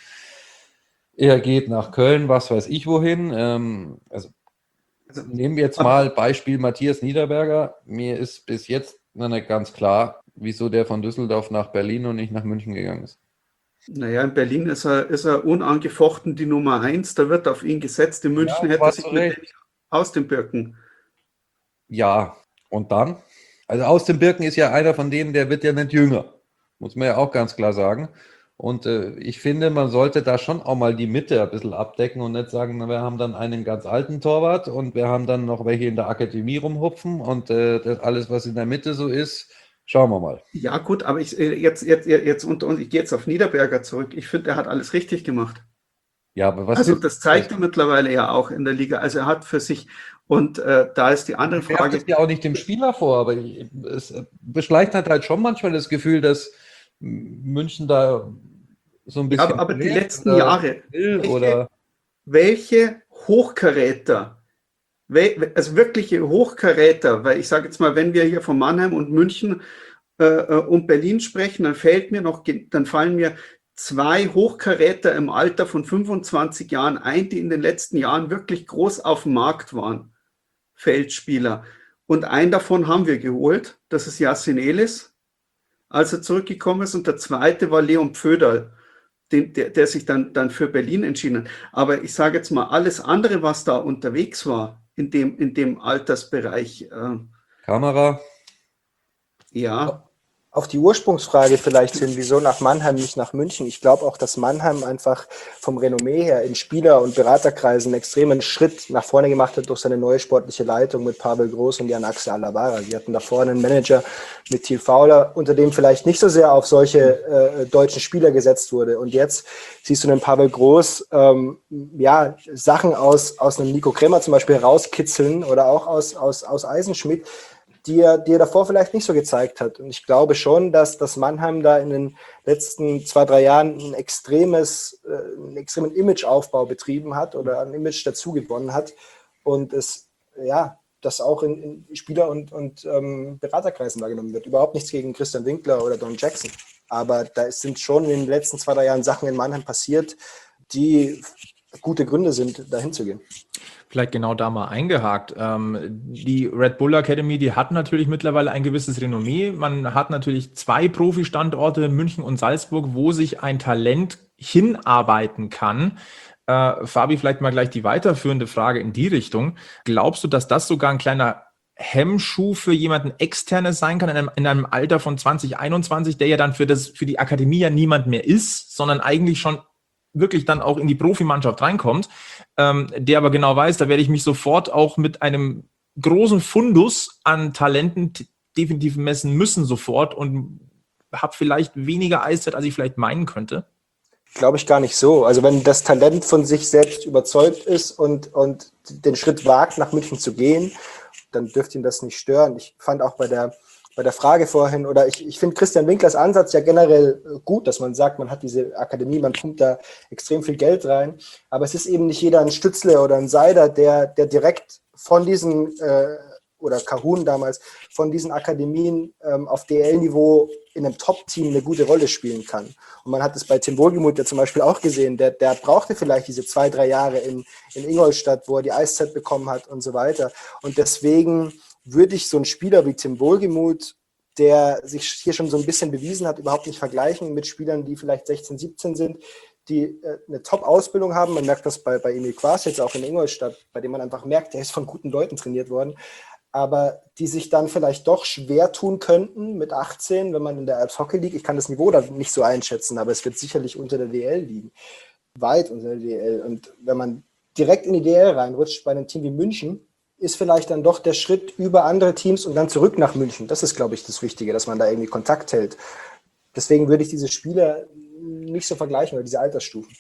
er geht nach Köln, was weiß ich wohin. Also nehmen wir jetzt mal Beispiel Matthias Niederberger. Mir ist bis jetzt noch nicht ganz klar, wieso der von Düsseldorf nach Berlin und nicht nach München gegangen ist. Naja, in Berlin ist er unangefochten die Nummer 1. Da wird auf ihn gesetzt. In München hätte er sich mit dem aus den Birken. Ja, und dann? Also Austin Birken ist ja einer von denen, der wird ja nicht jünger. Muss man ja auch ganz klar sagen. Und ich finde, man sollte da schon auch mal die Mitte ein bisschen abdecken und nicht sagen, na, wir haben dann einen ganz alten Torwart und wir haben dann noch welche in der Akademie rumhupfen und das alles, was in der Mitte so ist, schauen wir mal. Ja, gut, aber ich jetzt unter uns, ich gehe jetzt auf Niederberger zurück. Ich finde, er hat alles richtig gemacht. Ja, aber was Also das zeigt er mittlerweile ja auch in der Liga. Also er hat für sich, und da ist die andere Frage. Das ja auch nicht dem Spieler vor, aber es beschleicht halt schon manchmal das Gefühl, dass München da so ein bisschen. Aber die letzten Jahre, oder welche Hochkaräter, also wirkliche Hochkaräter, weil ich sage jetzt mal, wenn wir hier von Mannheim und München und Berlin sprechen, dann fallen mir 2 Hochkaräter im Alter von 25 Jahren ein, die in den letzten Jahren wirklich groß auf dem Markt waren, Feldspieler. Und einen davon haben wir geholt, das ist Yassin Elis, als er zurückgekommen ist, und der zweite war Leon Pföderl, der sich dann für Berlin entschieden hat. Aber ich sage jetzt mal, alles andere, was da unterwegs war, in dem Altersbereich. Kamera. Ja. Auf die Ursprungsfrage vielleicht hin, wieso nach Mannheim, nicht nach München. Ich glaube auch, dass Mannheim einfach vom Renommee her in Spieler- und Beraterkreisen einen extremen Schritt nach vorne gemacht hat durch seine neue sportliche Leitung mit Pavel Groß und Jan-Axel Alavara. Sie hatten davor einen Manager mit Thiel Fauler, unter dem vielleicht nicht so sehr auf solche deutschen Spieler gesetzt wurde. Und jetzt siehst du einen Pavel Groß, Sachen aus einem Nico Krämer zum Beispiel rauskitzeln oder auch aus Eisenschmidt, die er davor vielleicht nicht so gezeigt hat. Und ich glaube schon, dass Mannheim da in den letzten 2-3 Jahren einen extremen Imageaufbau betrieben hat oder ein Image dazu gewonnen hat und das auch in Spieler- und Beraterkreisen wahrgenommen wird. Überhaupt nichts gegen Christian Winkler oder Don Jackson. Aber da sind schon in den letzten 2-3 Jahren Sachen in Mannheim passiert, die gute Gründe sind, dahin zu gehen. Vielleicht genau da mal eingehakt. Die Red Bull Academy, die hat natürlich mittlerweile ein gewisses Renommee. Man hat natürlich 2 Profi-Standorte, München und Salzburg, wo sich ein Talent hinarbeiten kann. Fabi, vielleicht mal gleich die weiterführende Frage in die Richtung. Glaubst du, dass das sogar ein kleiner Hemmschuh für jemanden Externes sein kann in einem Alter von 2021, der ja dann für die Akademie ja niemand mehr ist, sondern eigentlich schon wirklich dann auch in die Profimannschaft reinkommt, der aber genau weiß, da werde ich mich sofort auch mit einem großen Fundus an Talenten definitiv messen müssen sofort und habe vielleicht weniger Eiszeit, als ich vielleicht meinen könnte? Glaube ich gar nicht so. Also wenn das Talent von sich selbst überzeugt ist und den Schritt wagt, nach München zu gehen, dann dürfte ihn das nicht stören. Ich fand auch bei der Frage vorhin, oder ich finde Christian Winklers Ansatz ja generell gut, dass man sagt, man hat diese Akademie, man pumpt da extrem viel Geld rein, aber es ist eben nicht jeder ein Stützle oder ein Seider, der direkt von diesen, oder Kahun damals, von diesen Akademien auf DL-Niveau in einem Top-Team eine gute Rolle spielen kann. Und man hat es bei Tim Wohlgemuth ja zum Beispiel auch gesehen, der brauchte vielleicht diese 2-3 Jahre in Ingolstadt, wo er die Eiszeit bekommen hat und so weiter. Und deswegen würde ich so einen Spieler wie Tim Wohlgemuth, der sich hier schon so ein bisschen bewiesen hat, überhaupt nicht vergleichen mit Spielern, die vielleicht 16, 17 sind, die eine Top-Ausbildung haben. Man merkt das bei Emil Quas jetzt auch in Ingolstadt, bei dem man einfach merkt, der ist von guten Leuten trainiert worden, aber die sich dann vielleicht doch schwer tun könnten mit 18, wenn man in der Eishockey League, ich kann das Niveau da nicht so einschätzen, aber es wird sicherlich unter der DL liegen, weit unter der DL. Und wenn man direkt in die DL reinrutscht bei einem Team wie München, ist vielleicht dann doch der Schritt über andere Teams und dann zurück nach München. Das ist, glaube ich, das Wichtige, dass man da irgendwie Kontakt hält. Deswegen würde ich diese Spieler nicht so vergleichen, oder diese Altersstufen.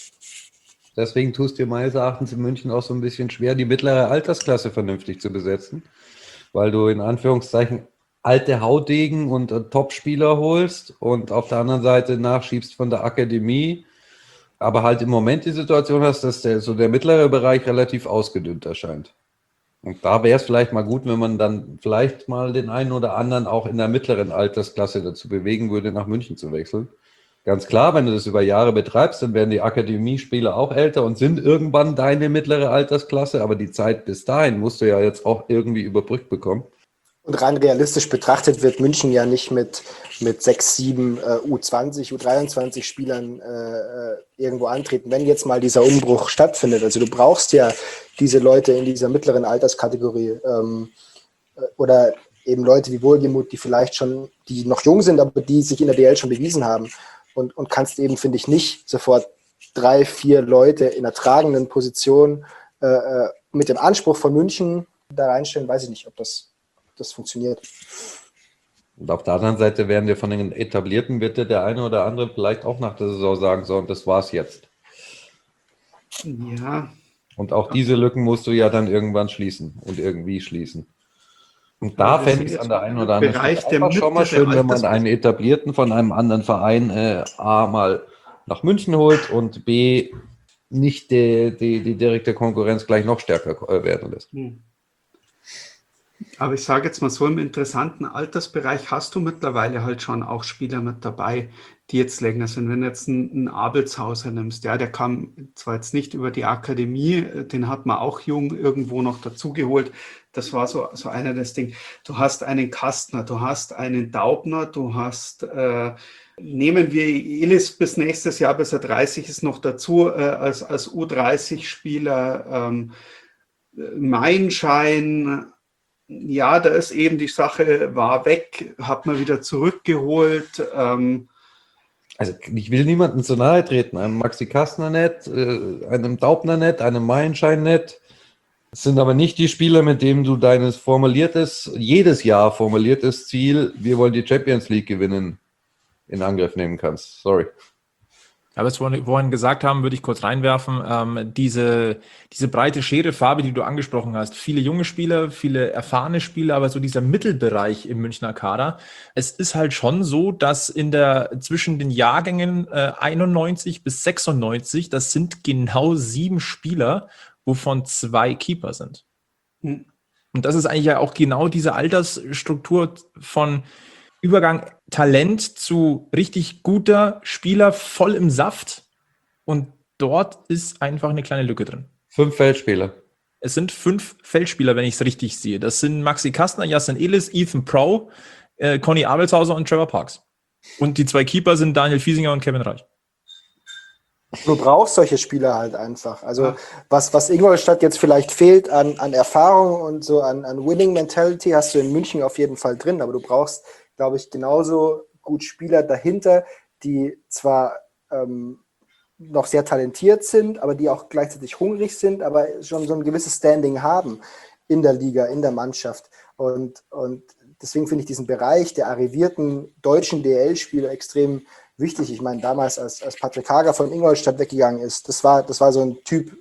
Deswegen tust du dir meines Erachtens in München auch so ein bisschen schwer, die mittlere Altersklasse vernünftig zu besetzen, weil du in Anführungszeichen alte Haudegen und Top-Spieler holst und auf der anderen Seite nachschiebst von der Akademie, aber halt im Moment die Situation hast, dass der mittlere Bereich relativ ausgedünnt erscheint. Und da wäre es vielleicht mal gut, wenn man dann vielleicht mal den einen oder anderen auch in der mittleren Altersklasse dazu bewegen würde, nach München zu wechseln. Ganz klar, wenn du das über Jahre betreibst, dann werden die Akademiespieler auch älter und sind irgendwann deine mittlere Altersklasse, aber die Zeit bis dahin musst du ja jetzt auch irgendwie überbrückt bekommen. Und rein realistisch betrachtet wird München ja nicht mit 6, 7 U20, U23 Spielern irgendwo antreten, wenn jetzt mal dieser Umbruch stattfindet. Also du brauchst ja diese Leute in dieser mittleren Alterskategorie oder eben Leute wie Wohlgemuth, die vielleicht schon, die noch jung sind, aber die sich in der DL schon bewiesen haben. Und kannst eben, finde ich, nicht sofort 3, 4 Leute in einer tragenden Position mit dem Anspruch von München da reinstellen. Weiß ich nicht, ob das funktioniert. Und auf der anderen Seite werden wir von den Etablierten, wird der eine oder andere vielleicht auch nach der Saison sagen, so, und das war's jetzt. Ja. Und auch diese Lücken musst du ja dann irgendwann schließen und irgendwie schließen. Und da fände ich es an der einen oder anderen Bereich Stelle einfach schon mal schön, wenn man einen Etablierten von einem anderen Verein A mal nach München holt und B nicht die direkte Konkurrenz gleich noch stärker werden lässt. Aber ich sage jetzt mal so, im interessanten Altersbereich hast du mittlerweile halt schon auch Spieler mit dabei, die jetzt länger sind. Wenn du jetzt einen Abelshauser nimmst, ja, der kam zwar jetzt nicht über die Akademie, den hat man auch jung irgendwo noch dazugeholt. Das war so einer des Ding. Du hast einen Kastner, du hast einen Daubner, du hast, nehmen wir Elis bis nächstes Jahr, bis er 30 ist, noch dazu als U30-Spieler. Meinschein, ja, da ist eben die Sache, war weg, hat man wieder zurückgeholt. Also ich will niemandem zu nahe treten, einem Maxi Kastner nicht, einem Daubner nicht, einem Meilenschein nicht. Es sind aber nicht die Spieler, mit denen du jedes Jahr formuliertes Ziel, wir wollen die Champions League gewinnen, in Angriff nehmen kannst. Sorry. Aber was wir vorhin gesagt haben, würde ich kurz reinwerfen, diese breite Schere Farbe, die du angesprochen hast, viele junge Spieler, viele erfahrene Spieler, aber so dieser Mittelbereich im Münchner Kader, es ist halt schon so, dass zwischen den Jahrgängen 91 bis 96, das sind genau 7 Spieler, wovon 2 Keeper sind. Und das ist eigentlich ja auch genau diese Altersstruktur von Übergang Talent zu richtig guter Spieler, voll im Saft. Und dort ist einfach eine kleine Lücke drin. 5 Feldspieler. Es sind 5 Feldspieler, wenn ich es richtig sehe. Das sind Maxi Kastner, Justin Elis, Ethan Prow, Conny Abelshauser und Trevor Parks. Und die 2 Keeper sind Daniel Fiesinger und Kevin Reich. Du brauchst solche Spieler halt einfach. Also was Ingolstadt jetzt vielleicht fehlt an Erfahrung und so an Winning Mentality, hast du in München auf jeden Fall drin. Aber du brauchst, glaube ich, genauso gut Spieler dahinter, die zwar noch sehr talentiert sind, aber die auch gleichzeitig hungrig sind, aber schon so ein gewisses Standing haben in der Liga, in der Mannschaft. Und deswegen finde ich diesen Bereich der arrivierten deutschen DL-Spieler extrem wichtig. Ich meine, damals, als Patrick Hager von Ingolstadt weggegangen ist, das war so ein Typ,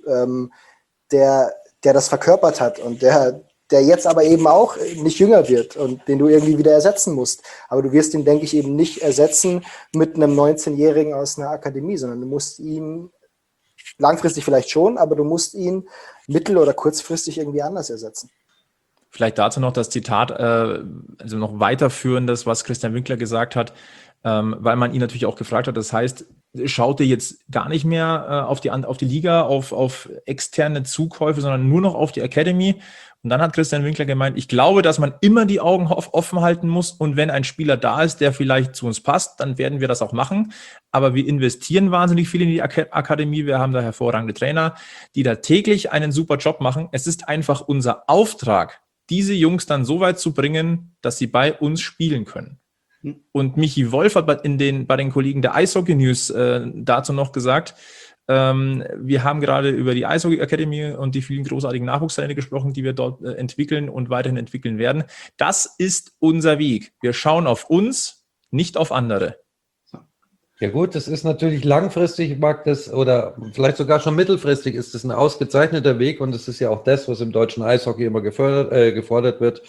der das verkörpert hat und der jetzt aber eben auch nicht jünger wird und den du irgendwie wieder ersetzen musst. Aber du wirst ihn, denke ich, eben nicht ersetzen mit einem 19-Jährigen aus einer Akademie, sondern du musst ihn langfristig vielleicht schon, aber du musst ihn mittel- oder kurzfristig irgendwie anders ersetzen. Vielleicht dazu noch das Zitat, also noch weiterführendes, was Christian Winkler gesagt hat, weil man ihn natürlich auch gefragt hat. Das heißt, schaut ihr jetzt gar nicht mehr auf die Liga, auf externe Zukäufe, sondern nur noch auf die Academy? Und dann hat Christian Winkler gemeint, ich glaube, dass man immer die Augen offen halten muss und wenn ein Spieler da ist, der vielleicht zu uns passt, dann werden wir das auch machen. Aber wir investieren wahnsinnig viel in die Akademie. Wir haben da hervorragende Trainer, die da täglich einen super Job machen. Es ist einfach unser Auftrag, diese Jungs dann so weit zu bringen, dass sie bei uns spielen können. Und Michi Wolf hat bei den Kollegen der Eishockey News dazu noch gesagt, wir haben gerade über die Eishockey Academy und die vielen großartigen Nachwuchstalente gesprochen, die wir dort entwickeln und weiterhin entwickeln werden. Das ist unser Weg. Wir schauen auf uns, nicht auf andere. Ja gut, das ist natürlich langfristig, mag das, oder vielleicht sogar schon mittelfristig ist das ein ausgezeichneter Weg und es ist ja auch das, was im deutschen Eishockey immer gefordert wird.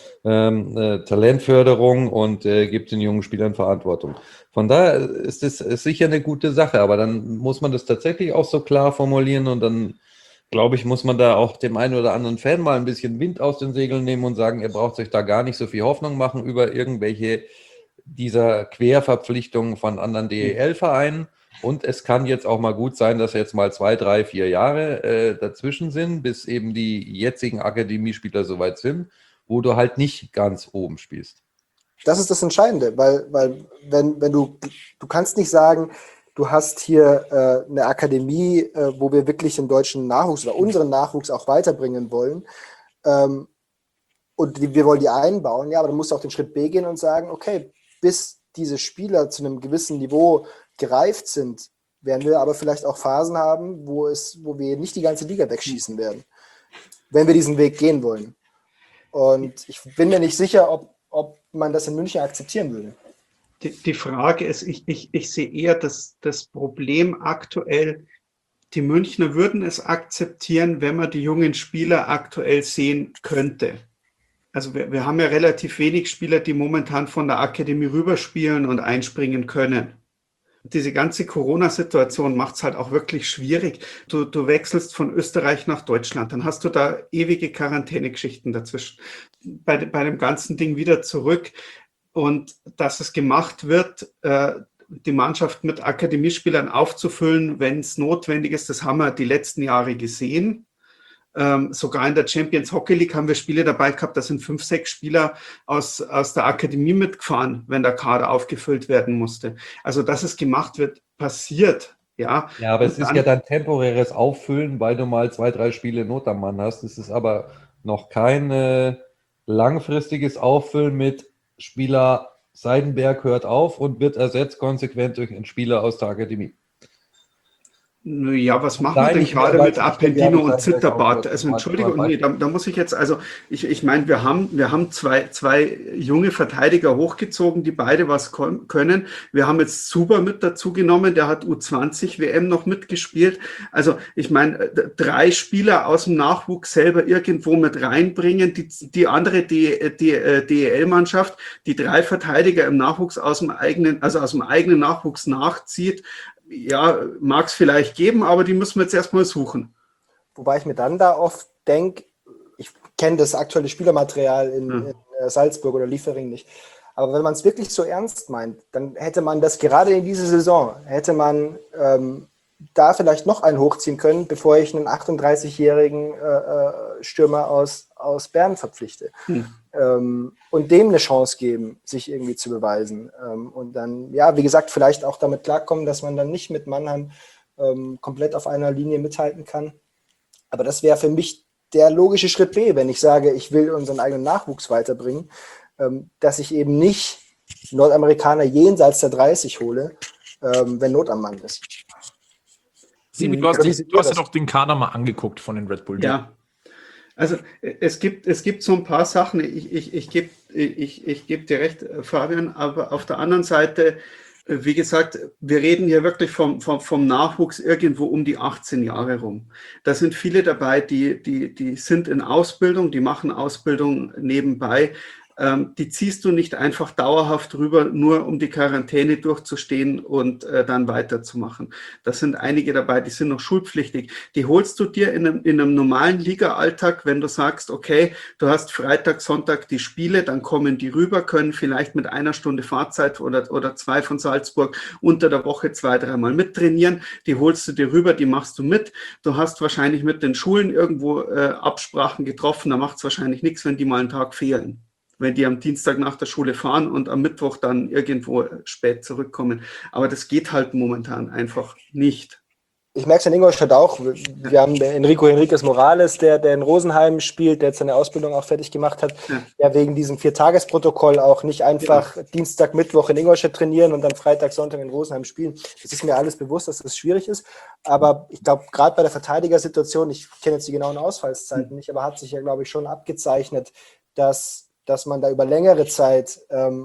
Talentförderung und gibt den jungen Spielern Verantwortung. Von daher ist es sicher eine gute Sache, aber dann muss man das tatsächlich auch so klar formulieren und dann, glaube ich, muss man da auch dem einen oder anderen Fan mal ein bisschen Wind aus den Segeln nehmen und sagen, ihr braucht euch da gar nicht so viel Hoffnung machen über irgendwelche dieser Querverpflichtungen von anderen DEL-Vereinen. Und es kann jetzt auch mal gut sein, dass jetzt mal 2, 3, 4 Jahre dazwischen sind, bis eben die jetzigen Akademiespieler soweit sind, wo du halt nicht ganz oben spielst. Das ist das Entscheidende, weil wenn du kannst nicht sagen, du hast hier eine Akademie, wo wir wirklich den deutschen Nachwuchs oder unseren Nachwuchs auch weiterbringen wollen. und wir wollen die einbauen, ja, aber dann musst du auch den Schritt B gehen und sagen, okay, bis diese Spieler zu einem gewissen Niveau gereift sind, werden wir aber vielleicht auch Phasen haben, wo wir nicht die ganze Liga wegschießen werden, wenn wir diesen Weg gehen wollen. Und ich bin mir nicht sicher, ob man das in München akzeptieren würde. Die Frage ist, ich sehe eher das Problem aktuell, die Münchner würden es akzeptieren, wenn man die jungen Spieler aktuell sehen könnte. Also wir haben ja relativ wenig Spieler, die momentan von der Akademie rüberspielen und einspringen können. Diese ganze Corona-Situation macht es halt auch wirklich schwierig. Du wechselst von Österreich nach Deutschland, dann hast du da ewige Quarantänegeschichten dazwischen. Bei dem ganzen Ding wieder zurück. Und dass es gemacht wird, die Mannschaft mit Akademiespielern aufzufüllen, wenn es notwendig ist, das haben wir die letzten Jahre gesehen. Sogar in der Champions Hockey League haben wir Spiele dabei gehabt, da sind 5, 6 Spieler aus der Akademie mitgefahren, wenn der Kader aufgefüllt werden musste. Also, dass es gemacht wird, passiert. Ja, aber es ist ja dann temporäres Auffüllen, weil du mal 2, 3 Spiele Not am Mann hast. Es ist aber noch kein langfristiges Auffüllen mit Spieler Seidenberg hört auf und wird ersetzt konsequent durch einen Spieler aus der Akademie. Ja, was machen wir denn gerade mit Appendino und Zitterbart? Also Entschuldigung, nee, da muss ich jetzt, also ich meine, wir haben zwei junge Verteidiger hochgezogen, die beide was können. Wir haben jetzt Zuber mit dazu genommen, der hat U20 WM noch mitgespielt. Also ich meine, 3 Spieler aus dem Nachwuchs selber irgendwo mit reinbringen, die andere DEL-Mannschaft, die 3 Verteidiger im Nachwuchs aus dem eigenen Nachwuchs nachzieht. Ja, mag es vielleicht geben, aber die müssen wir jetzt erstmal suchen. Wobei ich mir dann da oft denke, ich kenne das aktuelle Spielermaterial in Salzburg oder Liefering nicht, aber wenn man es wirklich so ernst meint, dann hätte man das gerade in dieser Saison, hätte man da vielleicht noch einen hochziehen können, bevor ich einen 38-jährigen Stürmer aus Bern verpflichte. Und dem eine Chance geben, sich irgendwie zu beweisen. Und dann, ja, wie gesagt, vielleicht auch damit klarkommen, dass man dann nicht mit Mannheim komplett auf einer Linie mithalten kann. Aber das wäre für mich der logische Schritt B, wenn ich sage, ich will unseren eigenen Nachwuchs weiterbringen, dass ich eben nicht Nordamerikaner jenseits der 30 hole, wenn Not am Mann ist. Sibi, du hast ja doch den Kader mal angeguckt von den Red Bull. Ja. Also es gibt so ein paar Sachen, ich gebe dir recht, Fabian, aber auf der anderen Seite, wie gesagt, wir reden hier wirklich vom Nachwuchs irgendwo um die 18 Jahre rum. Da sind viele dabei, die sind in Ausbildung, die machen Ausbildung nebenbei. Die ziehst du nicht einfach dauerhaft rüber, nur um die Quarantäne durchzustehen und dann weiterzumachen. Da sind einige dabei, die sind noch schulpflichtig. Die holst du dir in einem normalen Liga-Alltag, wenn du sagst, okay, du hast Freitag, Sonntag die Spiele, dann kommen die rüber, können vielleicht mit 1 Stunde Fahrzeit oder 2 von Salzburg unter der Woche 2, 3 Mal mittrainieren. Die holst du dir rüber, die machst du mit. Du hast wahrscheinlich mit den Schulen irgendwo Absprachen getroffen, da macht es wahrscheinlich nichts, wenn die mal einen Tag fehlen. Wenn die am Dienstag nach der Schule fahren und am Mittwoch dann irgendwo spät zurückkommen. Aber das geht halt momentan einfach nicht. Ich merke es in Ingolstadt auch. Wir haben Enrico Henriquez Morales, der in Rosenheim spielt, der jetzt seine Ausbildung auch fertig gemacht hat, der wegen diesem 4-Tages-Protokoll auch nicht einfach Dienstag, Mittwoch in Ingolstadt trainieren und dann Freitag, Sonntag in Rosenheim spielen. Das ist mir alles bewusst, dass das schwierig ist. Aber ich glaube, gerade bei der Verteidigersituation, ich kenne jetzt die genauen Ausfallszeiten nicht, aber hat sich ja, glaube ich, schon abgezeichnet, dass man da über längere Zeit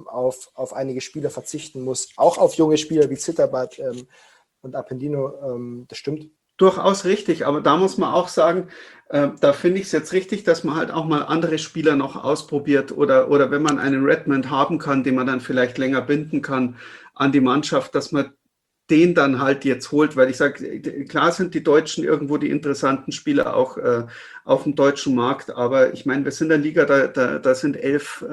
auf einige Spieler verzichten muss. Auch auf junge Spieler wie Zitterbart und Appendino, das stimmt. Durchaus richtig, aber da muss man auch sagen, da finde ich es jetzt richtig, dass man halt auch mal andere Spieler noch ausprobiert oder wenn man einen Redmond haben kann, den man dann vielleicht länger binden kann an die Mannschaft, dass man den dann halt jetzt holt, weil ich sage, klar sind die Deutschen irgendwo die interessanten Spieler auch auf dem deutschen Markt, aber ich meine, wir sind in der Liga, da sind 11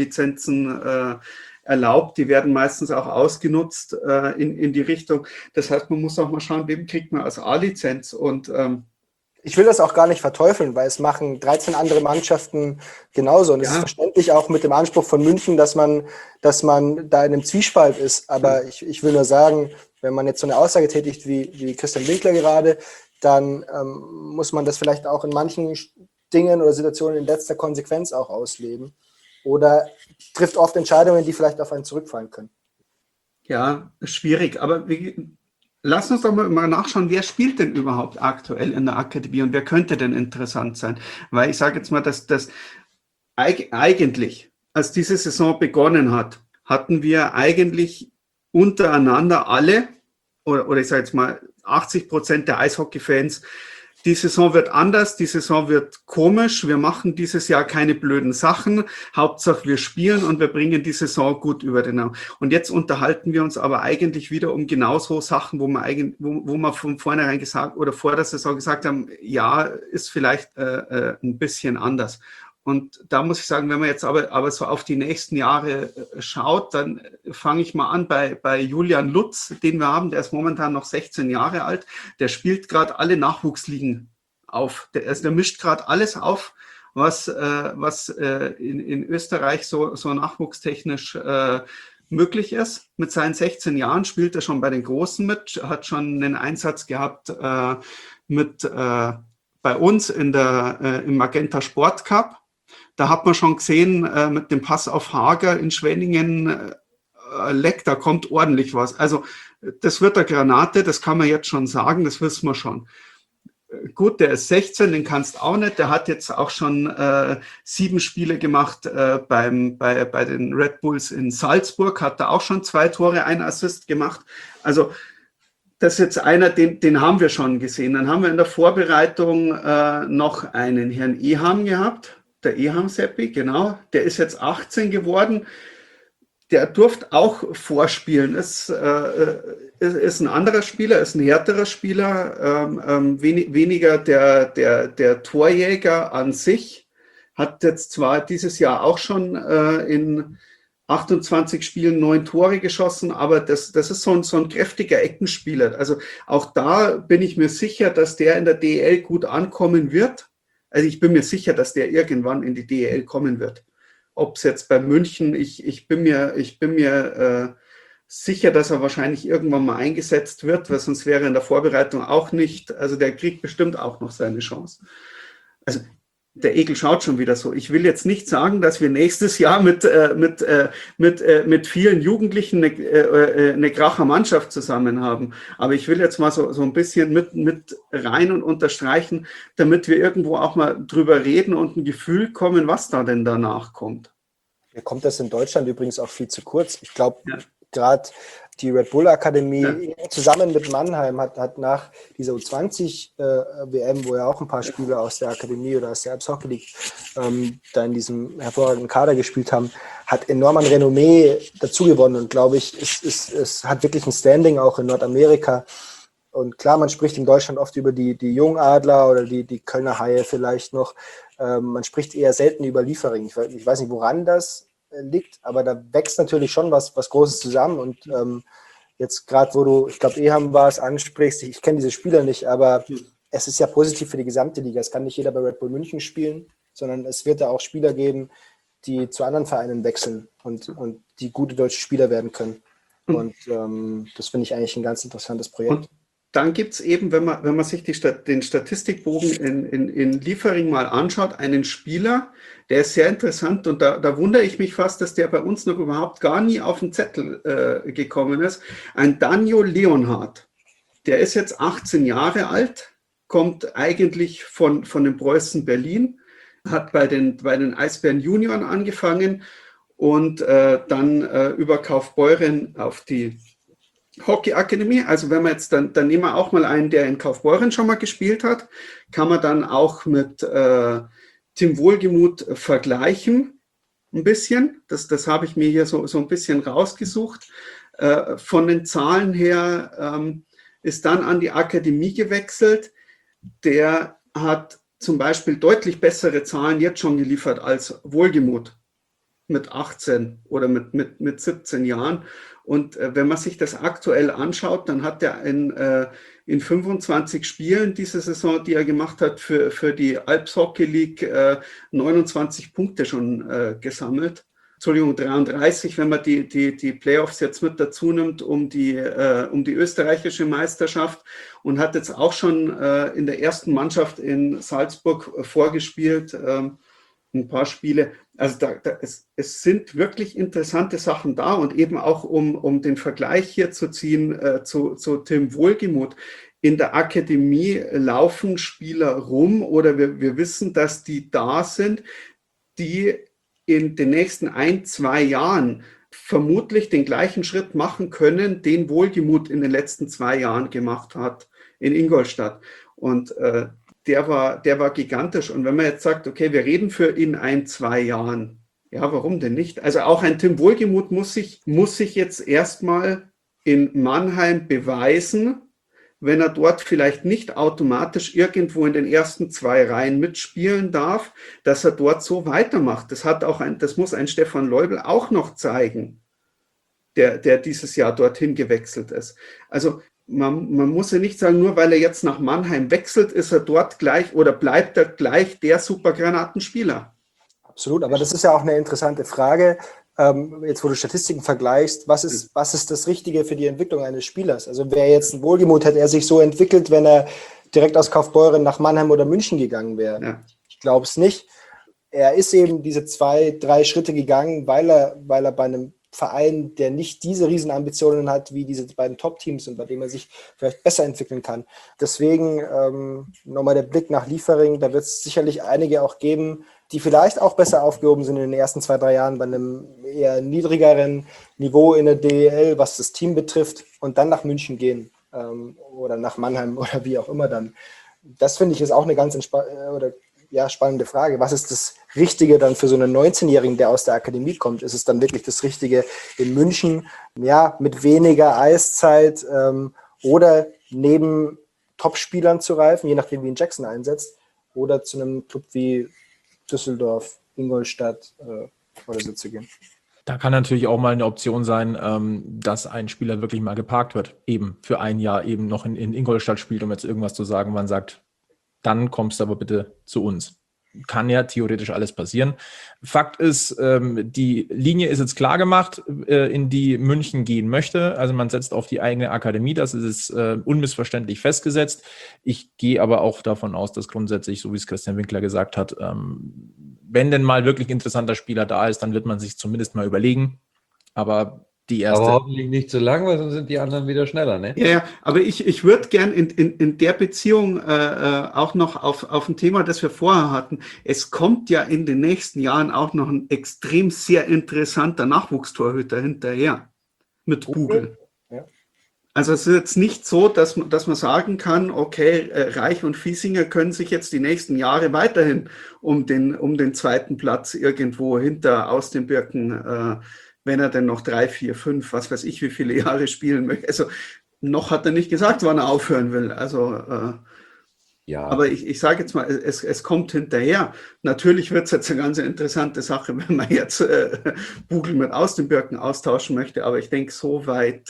A-Lizenzen erlaubt, die werden meistens auch ausgenutzt in die Richtung. Das heißt, man muss auch mal schauen, wem kriegt man als A-Lizenz und ich will das auch gar nicht verteufeln, weil es machen 13 andere Mannschaften genauso. Und es ist verständlich auch mit dem Anspruch von München, dass man da in einem Zwiespalt ist. Aber ich will nur sagen, wenn man jetzt so eine Aussage tätigt wie Christian Winkler gerade, dann muss man das vielleicht auch in manchen Dingen oder Situationen in letzter Konsequenz auch ausleben oder trifft oft Entscheidungen, die vielleicht auf einen zurückfallen können. Ja, schwierig, aber lass uns doch mal nachschauen, wer spielt denn überhaupt aktuell in der Akademie und wer könnte denn interessant sein? Weil ich sage jetzt mal, dass das eigentlich, als diese Saison begonnen hat, hatten wir eigentlich untereinander alle, oder ich sage jetzt mal 80% der Eishockey-Fans, die Saison wird anders, die Saison wird komisch, wir machen dieses Jahr keine blöden Sachen, Hauptsache wir spielen und wir bringen die Saison gut über den Raum. Und jetzt unterhalten wir uns aber eigentlich wieder um genauso Sachen, wo wir von vornherein gesagt oder vor der Saison gesagt haben, ja, ist vielleicht ein bisschen anders. Und da muss ich sagen, wenn man jetzt aber so auf die nächsten Jahre schaut, dann fange ich mal an bei Julian Lutz, den wir haben, der ist momentan noch 16 Jahre alt, der spielt gerade alle Nachwuchsligen auf. Der mischt gerade alles auf, was in Österreich so nachwuchstechnisch möglich ist. Mit seinen 16 Jahren spielt er schon bei den Großen mit, hat schon einen Einsatz gehabt bei uns im Magenta Sport Cup. Da hat man schon gesehen, mit dem Pass auf Hager in Schwenningen, da kommt ordentlich was. Also das wird eine Granate, das kann man jetzt schon sagen, das wissen wir schon. Gut, der ist 16, den kannst du auch nicht. Der hat jetzt auch schon 7 Spiele gemacht bei den Red Bulls in Salzburg, hat da auch schon 2 Tore, 1 Assist gemacht. Also das ist jetzt einer, den haben wir schon gesehen. Dann haben wir in der Vorbereitung noch einen Herrn Eham gehabt. Der Eham Seppi, genau, der ist jetzt 18 geworden. Der durfte auch vorspielen. Ist ein anderer Spieler, ist ein härterer Spieler, weniger der Torjäger an sich. Hat jetzt zwar dieses Jahr auch schon in 28 Spielen 9 Tore geschossen, aber das ist so ein kräftiger Eckenspieler. Also auch da bin ich mir sicher, dass der in der DEL gut ankommen wird. Also ich bin mir sicher, dass der irgendwann in die DEL kommen wird. Ob es jetzt bei München, ich bin mir sicher, dass er wahrscheinlich irgendwann mal eingesetzt wird, weil sonst wäre er in der Vorbereitung auch nicht. Also der kriegt bestimmt auch noch seine Chance. Also der Egel schaut schon wieder so. Ich will jetzt nicht sagen, dass wir nächstes Jahr mit vielen Jugendlichen eine Kracher Mannschaft zusammen haben. Aber ich will jetzt mal so ein bisschen mit rein und unterstreichen, damit wir irgendwo auch mal drüber reden und ein Gefühl kommen, was da denn danach kommt. Mir kommt das in Deutschland übrigens auch viel zu kurz. Ich glaube, gerade die Red Bull Akademie zusammen mit Mannheim hat nach dieser U20-WM, wo ja auch ein paar Spieler aus der Akademie oder aus der Alps Hockey League da in diesem hervorragenden Kader gespielt haben, hat enorm an Renommee dazu gewonnen und glaube ich, es hat wirklich ein Standing auch in Nordamerika. Und klar, man spricht in Deutschland oft über die Jungadler oder die Kölner Haie vielleicht noch. Man spricht eher selten über Liefering. Ich weiß nicht, woran das liegt, aber da wächst natürlich schon was Großes zusammen und jetzt gerade, wo du, ich glaube, Eham war es, ansprichst, ich kenne diese Spieler nicht, aber es ist ja positiv für die gesamte Liga. Es kann nicht jeder bei Red Bull München spielen, sondern es wird da auch Spieler geben, die zu anderen Vereinen wechseln und die gute deutsche Spieler werden können. Und das finde ich eigentlich ein ganz interessantes Projekt. Und dann gibt es eben, wenn man sich den Statistikbogen in Liefering mal anschaut, einen Spieler, der ist sehr interessant und da wundere ich mich fast, dass der bei uns noch überhaupt gar nie auf den Zettel gekommen ist. Ein Danjo Leonhardt, der ist jetzt 18 Jahre alt, kommt eigentlich von den Preußen Berlin, hat bei den Eisbären Junioren angefangen und dann über Kaufbeuren auf die Hockey-Akademie, also wenn wir jetzt, dann nehmen wir auch mal einen, der in Kaufbeuren schon mal gespielt hat, kann man dann auch mit Tim Wohlgemuth vergleichen, ein bisschen. Das habe ich mir hier so ein bisschen rausgesucht. Von den Zahlen her ist dann an die Akademie gewechselt. Der hat zum Beispiel deutlich bessere Zahlen jetzt schon geliefert als Wohlgemuth mit 18 oder mit 17 Jahren. Und wenn man sich das aktuell anschaut, dann hat er in 25 Spielen diese Saison, die er gemacht hat, für die Alps Hockey League 29 Punkte schon gesammelt. 33, wenn man die Playoffs jetzt mit dazu nimmt, um die österreichische Meisterschaft und hat jetzt auch schon in der ersten Mannschaft in Salzburg vorgespielt, ein paar Spiele. Also es sind wirklich interessante Sachen da und eben auch, um den Vergleich hier zu ziehen zu Tim Wohlgemuth. In der Akademie laufen Spieler rum oder wir wissen, dass die da sind, die in den nächsten 1-2 Jahren vermutlich den gleichen Schritt machen können, den Wohlgemuth in den letzten 2 Jahren gemacht hat in Ingolstadt. Und der war gigantisch. Und wenn man jetzt sagt, okay, wir reden für in 1-2 Jahren, ja, warum denn nicht? Also auch ein Tim Wohlgemuth muss sich jetzt erstmal in Mannheim beweisen, wenn er dort vielleicht nicht automatisch irgendwo in den ersten 2 Reihen mitspielen darf, dass er dort so weitermacht. Das muss ein Stefan Leubl auch noch zeigen, der dieses Jahr dorthin gewechselt ist. Also man muss ja nicht sagen, nur weil er jetzt nach Mannheim wechselt, ist er dort gleich oder bleibt er gleich der Supergranatenspieler. Absolut, aber das ist ja auch eine interessante Frage. Jetzt, wo du Statistiken vergleichst, was ist das Richtige für die Entwicklung eines Spielers? Also wäre jetzt ein Wohlgemuth, hätte er sich so entwickelt, wenn er direkt aus Kaufbeuren nach Mannheim oder München gegangen wäre? Ja. Ich glaube es nicht. Er ist eben diese 2-3 Schritte gegangen, weil er bei einem Verein, der nicht diese Riesenambitionen hat, wie diese beiden Top-Teams und bei dem er sich vielleicht besser entwickeln kann. Deswegen nochmal der Blick nach Liefering, da wird es sicherlich einige auch geben, die vielleicht auch besser aufgehoben sind in den ersten 2-3 Jahren bei einem eher niedrigeren Niveau in der DEL, was das Team betrifft, und dann nach München gehen oder nach Mannheim oder wie auch immer dann. Das finde ich ist auch eine ganz spannende Frage. Was ist das Richtige dann für so einen 19-Jährigen, der aus der Akademie kommt? Ist es dann wirklich das Richtige in München, ja, mit weniger Eiszeit oder neben Topspielern zu reifen, je nachdem wie ihn Jackson einsetzt, oder zu einem Club wie Düsseldorf, Ingolstadt oder so zu gehen? Da kann natürlich auch mal eine Option sein, dass ein Spieler wirklich mal geparkt wird, eben für ein Jahr eben noch in Ingolstadt spielt, um jetzt irgendwas zu sagen, man sagt, dann kommst du aber bitte zu uns. Kann ja theoretisch alles passieren. Fakt ist, die Linie ist jetzt klar gemacht, in die München gehen möchte. Also man setzt auf die eigene Akademie, das ist unmissverständlich festgesetzt. Ich gehe aber auch davon aus, dass grundsätzlich, so wie es Christian Winkler gesagt hat, wenn denn mal wirklich interessanter Spieler da ist, dann wird man sich zumindest mal überlegen. Aber hoffentlich nicht zu lang, weil sonst sind die anderen wieder schneller, ne? Ja, aber ich würde gern in der Beziehung auch noch auf ein Thema, das wir vorher hatten. Es kommt ja in den nächsten Jahren auch noch ein extrem sehr interessanter Nachwuchstorhüter hinterher mit Bugel. Ja. Also es ist jetzt nicht so, dass man sagen kann, okay, Reich und Fiesinger können sich jetzt die nächsten Jahre weiterhin um den zweiten Platz irgendwo hinter aus den Birken wenn er denn noch 3, 4, 5, was weiß ich, wie viele Jahre spielen möchte. Also noch hat er nicht gesagt, wann er aufhören will. Also ja. Aber ich sage jetzt mal, es kommt hinterher. Natürlich wird es jetzt eine ganz interessante Sache, wenn man jetzt Bugel mit aus den Birken austauschen möchte. Aber ich denke, so weit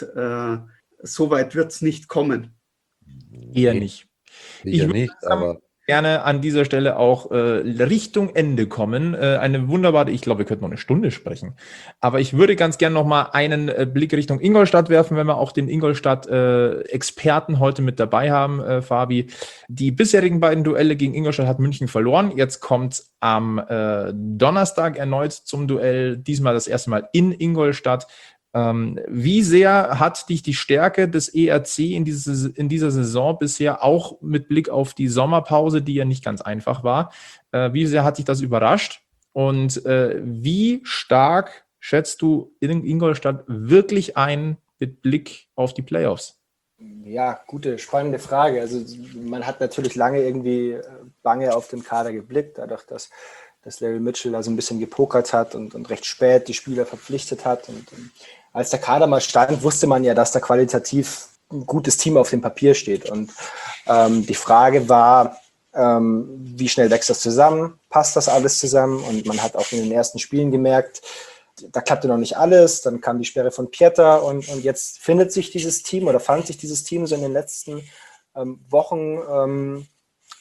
wird es nicht kommen. Eher nicht. Sicher nicht, aber gerne an dieser Stelle auch Richtung Ende kommen. Eine wunderbare, ich glaube, wir könnten noch eine Stunde sprechen. Aber ich würde ganz gerne noch mal einen Blick Richtung Ingolstadt werfen, wenn wir auch den Ingolstadt-Experten heute mit dabei haben, Fabi. Die bisherigen beiden Duelle gegen Ingolstadt hat München verloren. Jetzt kommt am Donnerstag erneut zum Duell, diesmal das erste Mal in Ingolstadt. Wie sehr hat dich die Stärke des ERC in dieser Saison bisher, auch mit Blick auf die Sommerpause, die ja nicht ganz einfach war, wie sehr hat dich das überrascht? Und wie stark schätzt du in Ingolstadt wirklich ein mit Blick auf die Playoffs? Ja, gute, spannende Frage. Also man hat natürlich lange irgendwie bange auf den Kader geblickt, dadurch, dass Larry Mitchell da so ein bisschen gepokert hat und recht spät die Spieler verpflichtet hat. Und als der Kader mal stand, wusste man ja, dass da qualitativ ein gutes Team auf dem Papier steht. Und die Frage war, wie schnell wächst das zusammen? Passt das alles zusammen? Und man hat auch in den ersten Spielen gemerkt, da klappte noch nicht alles. Dann kam die Sperre von Pieter und jetzt fand sich dieses Team so in den letzten Wochen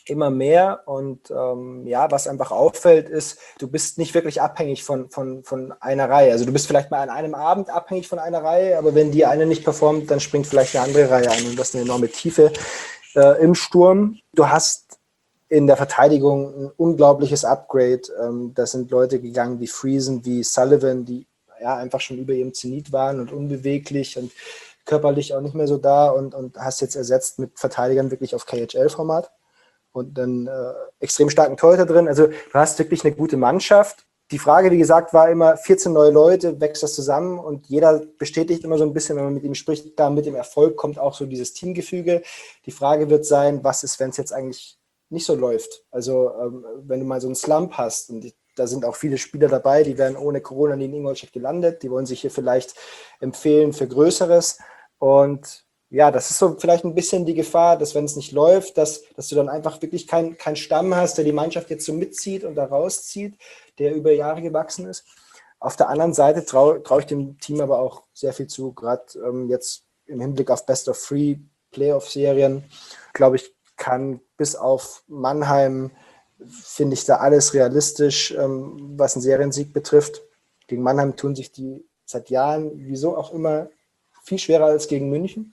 immer mehr. Und was einfach auffällt, ist, du bist nicht wirklich abhängig von einer Reihe. Also du bist vielleicht mal an einem Abend abhängig von einer Reihe, aber wenn die eine nicht performt, dann springt vielleicht eine andere Reihe an und das ist eine enorme Tiefe im Sturm. Du hast in der Verteidigung ein unglaubliches Upgrade. Da sind Leute gegangen wie Friesen, wie Sullivan, die einfach schon über ihrem Zenit waren und unbeweglich und körperlich auch nicht mehr so da und hast jetzt ersetzt mit Verteidigern wirklich auf KHL-Format. Und dann extrem starken Torhüter drin. Also du hast wirklich eine gute Mannschaft. Die Frage, wie gesagt, war immer 14 neue Leute, wächst das zusammen und jeder bestätigt immer so ein bisschen, wenn man mit ihm spricht, da mit dem Erfolg kommt auch so dieses Teamgefüge. Die Frage wird sein, was ist, wenn es jetzt eigentlich nicht so läuft? Also wenn du mal so einen Slump hast und da sind auch viele Spieler dabei, die wären ohne Corona nie in Ingolstadt gelandet, die wollen sich hier vielleicht empfehlen für Größeres und ja, das ist so vielleicht ein bisschen die Gefahr, dass wenn es nicht läuft, dass du dann einfach wirklich keinen Stamm hast, der die Mannschaft jetzt so mitzieht und da rauszieht, der über Jahre gewachsen ist. Auf der anderen Seite trau ich dem Team aber auch sehr viel zu, gerade jetzt im Hinblick auf Best-of-3 Playoff-Serien, glaube ich, kann bis auf Mannheim, finde ich da alles realistisch, was einen Seriensieg betrifft. Gegen Mannheim tun sich die seit Jahren, wieso auch immer, viel schwerer als gegen München.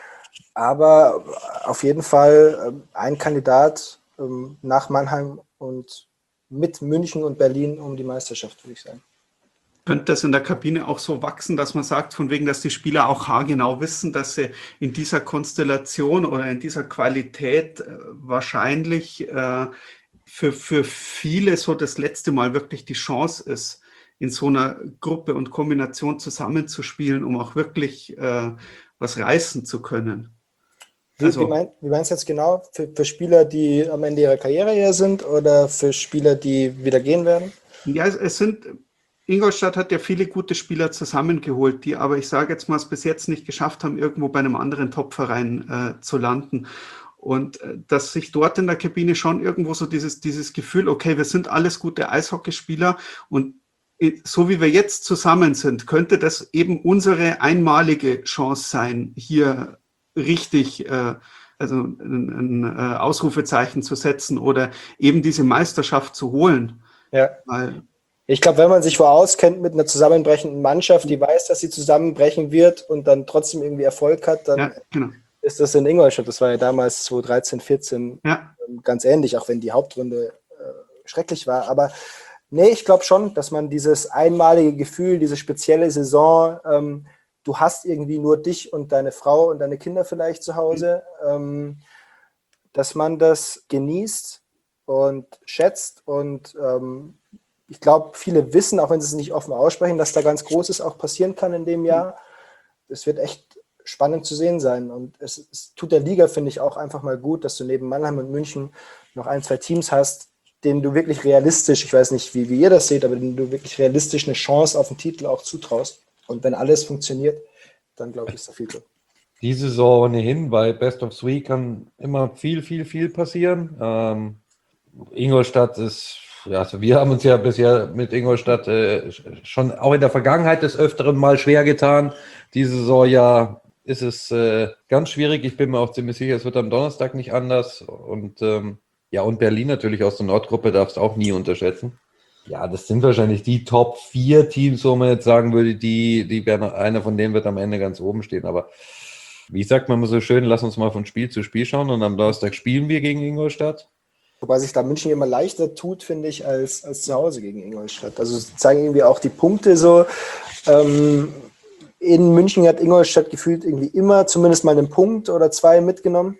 Aber auf jeden Fall ein Kandidat nach Mannheim und mit München und Berlin um die Meisterschaft, würde ich sagen. Könnte das in der Kabine auch so wachsen, dass man sagt, von wegen, dass die Spieler auch haargenau wissen, dass sie in dieser Konstellation oder in dieser Qualität wahrscheinlich für viele so das letzte Mal wirklich die Chance ist, in so einer Gruppe und Kombination zusammenzuspielen, um auch wirklich was reißen zu können. Wie meinst du jetzt genau? Für Spieler, die am Ende ihrer Karriere hier sind oder für Spieler, die wieder gehen werden? Ja, Ingolstadt hat ja viele gute Spieler zusammengeholt, die aber, ich sage jetzt mal, es bis jetzt nicht geschafft haben, irgendwo bei einem anderen Topverein zu landen. Und dass sich dort in der Kabine schon irgendwo so dieses Gefühl, okay, wir sind alles gute Eishockeyspieler und so wie wir jetzt zusammen sind, könnte das eben unsere einmalige Chance sein, hier richtig ein Ausrufezeichen zu setzen oder eben diese Meisterschaft zu holen. Ja. Ich glaube, wenn man sich wo auskennt mit einer zusammenbrechenden Mannschaft, die weiß, dass sie zusammenbrechen wird und dann trotzdem irgendwie Erfolg hat, dann ist das in Ingolstadt. Das war ja damals 2013, 14 ganz ähnlich, auch wenn die Hauptrunde schrecklich war. Aber nee, ich glaube schon, dass man dieses einmalige Gefühl, diese spezielle Saison, du hast irgendwie nur dich und deine Frau und deine Kinder vielleicht zu Hause, dass man das genießt und schätzt und ich glaube, viele wissen, auch wenn sie es nicht offen aussprechen, dass da ganz Großes auch passieren kann in dem Jahr. Es wird echt spannend zu sehen sein und es tut der Liga, finde ich, auch einfach mal gut, dass du neben Mannheim und München noch 1, 2 Teams hast, denen du wirklich realistisch, ich weiß nicht, wie ihr das seht, aber denen du wirklich realistisch eine Chance auf den Titel auch zutraust. Und wenn alles funktioniert, dann glaube ich, ist da viel drin. Die Saison ohnehin, bei Best of Three kann immer viel passieren. Ingolstadt ist, also wir haben uns ja bisher mit Ingolstadt schon auch in der Vergangenheit des Öfteren mal schwer getan. Diese Saison ist es ganz schwierig. Ich bin mir auch ziemlich sicher, es wird am Donnerstag nicht anders. Und Berlin natürlich aus der Nordgruppe darfst du auch nie unterschätzen. Ja, das sind wahrscheinlich die Top 4 Teams, wo man jetzt sagen würde, die werden, einer von denen wird am Ende ganz oben stehen. Aber wie sagt man so schön, lass uns mal von Spiel zu Spiel schauen und am Donnerstag spielen wir gegen Ingolstadt. Wobei sich da München immer leichter tut, finde ich, als zu Hause gegen Ingolstadt. Also zeigen irgendwie auch die Punkte so. In München hat Ingolstadt gefühlt irgendwie immer zumindest mal einen Punkt oder 2 mitgenommen.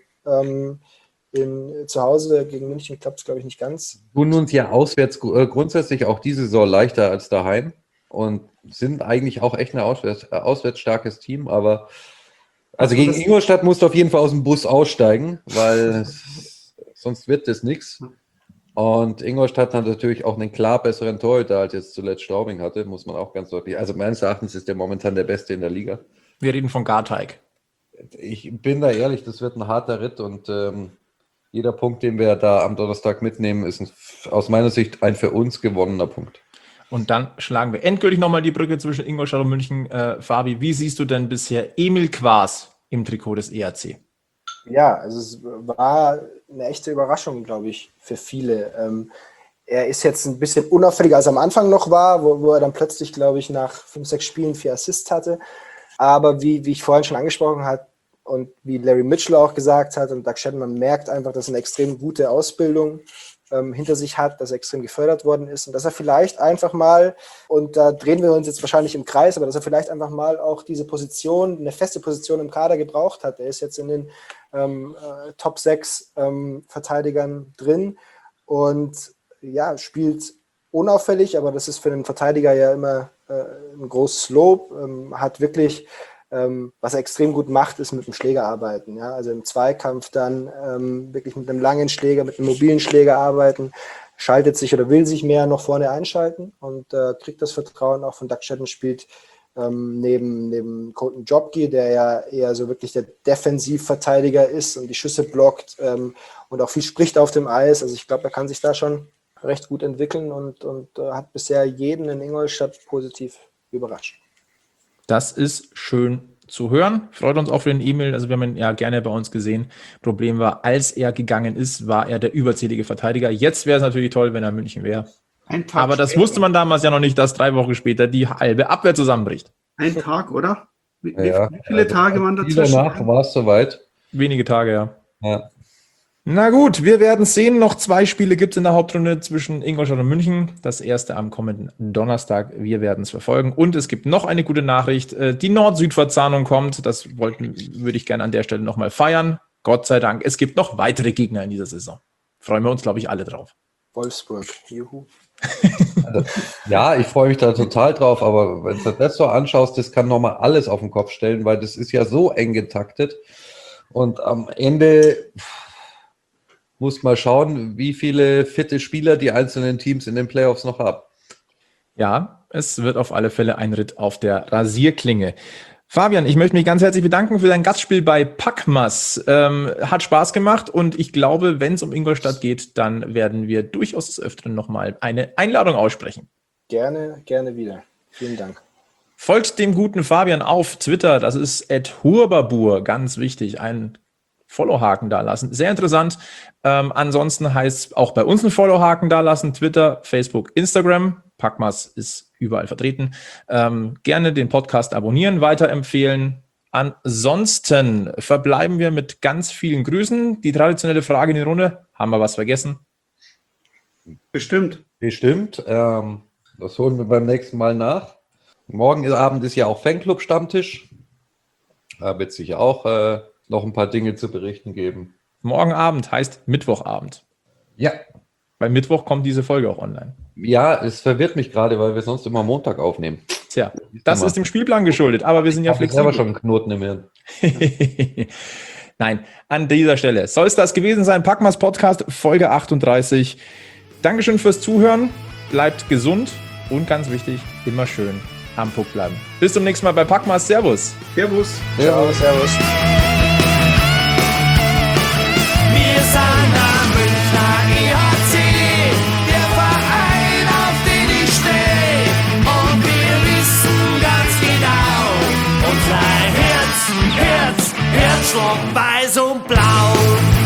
Zu Hause gegen München klappt es, glaube ich, nicht ganz. Tun uns ja auswärts grundsätzlich auch diese Saison leichter als daheim und sind eigentlich auch echt ein auswärts starkes Team, aber also gegen Ingolstadt musst du auf jeden Fall aus dem Bus aussteigen, weil sonst wird das nichts. Und Ingolstadt hat natürlich auch einen klar besseren Torhüter, als jetzt zuletzt Straubing hatte, muss man auch ganz deutlich. Also meines Erachtens ist der momentan der Beste in der Liga. Wir reden von Garteig. Ich bin da ehrlich, das wird ein harter Ritt und jeder Punkt, den wir da am Donnerstag mitnehmen, ist aus meiner Sicht ein für uns gewonnener Punkt. Und dann schlagen wir endgültig nochmal die Brücke zwischen Ingolstadt und München. Fabi, wie siehst du denn bisher Emil Quaas im Trikot des ERC? Ja, also es war eine echte Überraschung, glaube ich, für viele. Er ist jetzt ein bisschen unauffälliger, als er am Anfang noch war, wo er dann plötzlich, glaube ich, nach 5, 6 Spielen 4 Assists hatte. Aber wie ich vorhin schon angesprochen habe und wie Larry Mitchell auch gesagt hat und Doug Shedden, man merkt einfach, dass er eine extrem gute Ausbildung hinter sich hat, dass er extrem gefördert worden ist und dass er vielleicht einfach mal, und da drehen wir uns jetzt wahrscheinlich im Kreis, aber dass er vielleicht einfach mal auch diese Position, eine feste Position im Kader gebraucht hat. Er ist jetzt in den Top 6 Verteidigern drin und ja, spielt unauffällig, aber das ist für einen Verteidiger ja immer ein großes Lob, hat wirklich, was er extrem gut macht, ist mit dem Schläger arbeiten. Ja? Also im Zweikampf dann wirklich mit einem langen Schläger, mit einem mobilen Schläger arbeiten, schaltet sich oder will sich mehr noch vorne einschalten und kriegt das Vertrauen auch von Doug Shedden, spielt neben Colton Jobke, der ja eher so wirklich der Defensivverteidiger ist und die Schüsse blockt und auch viel spricht auf dem Eis. Also ich glaube, er kann sich da schon recht gut entwickeln und hat bisher jeden in Ingolstadt positiv überrascht. Das ist schön zu hören. Freut uns auch für den E-Mail. Also wir haben ihn ja gerne bei uns gesehen. Problem war, als er gegangen ist, war er der überzählige Verteidiger. Jetzt wäre es natürlich toll, wenn er in München wäre. Aber das wusste man damals ja noch nicht, dass 3 Wochen später die halbe Abwehr zusammenbricht. Ein Tag, oder? Wie also viele Tage waren dazwischen? Danach war es soweit. Wenige Tage, ja. Ja. Na gut, wir werden sehen. Noch 2 Spiele gibt es in der Hauptrunde zwischen Ingolstadt und München. Das erste am kommenden Donnerstag. Wir werden es verfolgen. Und es gibt noch eine gute Nachricht. Die Nord-Süd-Verzahnung kommt. Das würde ich gerne an der Stelle nochmal feiern. Gott sei Dank. Es gibt noch weitere Gegner in dieser Saison. Freuen wir uns, glaube ich, alle drauf. Wolfsburg, juhu. Also, ja, ich freue mich da total drauf, aber wenn du das so anschaust, das kann nochmal alles auf den Kopf stellen, weil das ist ja so eng getaktet. Und am Ende muss mal schauen, wie viele fitte Spieler die einzelnen Teams in den Playoffs noch haben. Ja, es wird auf alle Fälle ein Ritt auf der Rasierklinge. Fabian, ich möchte mich ganz herzlich bedanken für dein Gastspiel bei Packmas. Hat Spaß gemacht und ich glaube, wenn es um Ingolstadt geht, dann werden wir durchaus des Öfteren nochmal eine Einladung aussprechen. Gerne wieder. Vielen Dank. Folgt dem guten Fabian auf Twitter, das ist @hurbabur, ganz wichtig, ein Followhaken da lassen. Sehr interessant. Ansonsten heißt es auch bei uns einen Followhaken da lassen. Twitter, Facebook, Instagram. Packmas ist überall vertreten. Gerne den Podcast abonnieren, weiterempfehlen. Ansonsten verbleiben wir mit ganz vielen Grüßen. Die traditionelle Frage in die Runde. Haben wir was vergessen? Bestimmt. Das holen wir beim nächsten Mal nach. Morgen Abend ist ja auch Fanclub-Stammtisch. Da wird es sicher auch noch ein paar Dinge zu berichten geben. Morgen Abend heißt Mittwochabend. Ja. Weil Mittwoch kommt diese Folge auch online. Ja, es verwirrt mich gerade, weil wir sonst immer Montag aufnehmen. Tja, das ist dem Spielplan geschuldet, aber wir sind ja flexibel. Ich habe selber schon einen Knoten im Hirn. Nein, an dieser Stelle soll es das gewesen sein. Packmas Podcast, Folge 38. Dankeschön fürs Zuhören. Bleibt gesund und ganz wichtig, immer schön am Puck bleiben. Bis zum nächsten Mal bei Packmas. Servus. Servus. Ciao, servus. Wir sind am Münchner EHC, der Verein, auf den ich stehe. Und wir wissen ganz genau, unser Herzschlag weiß und blau.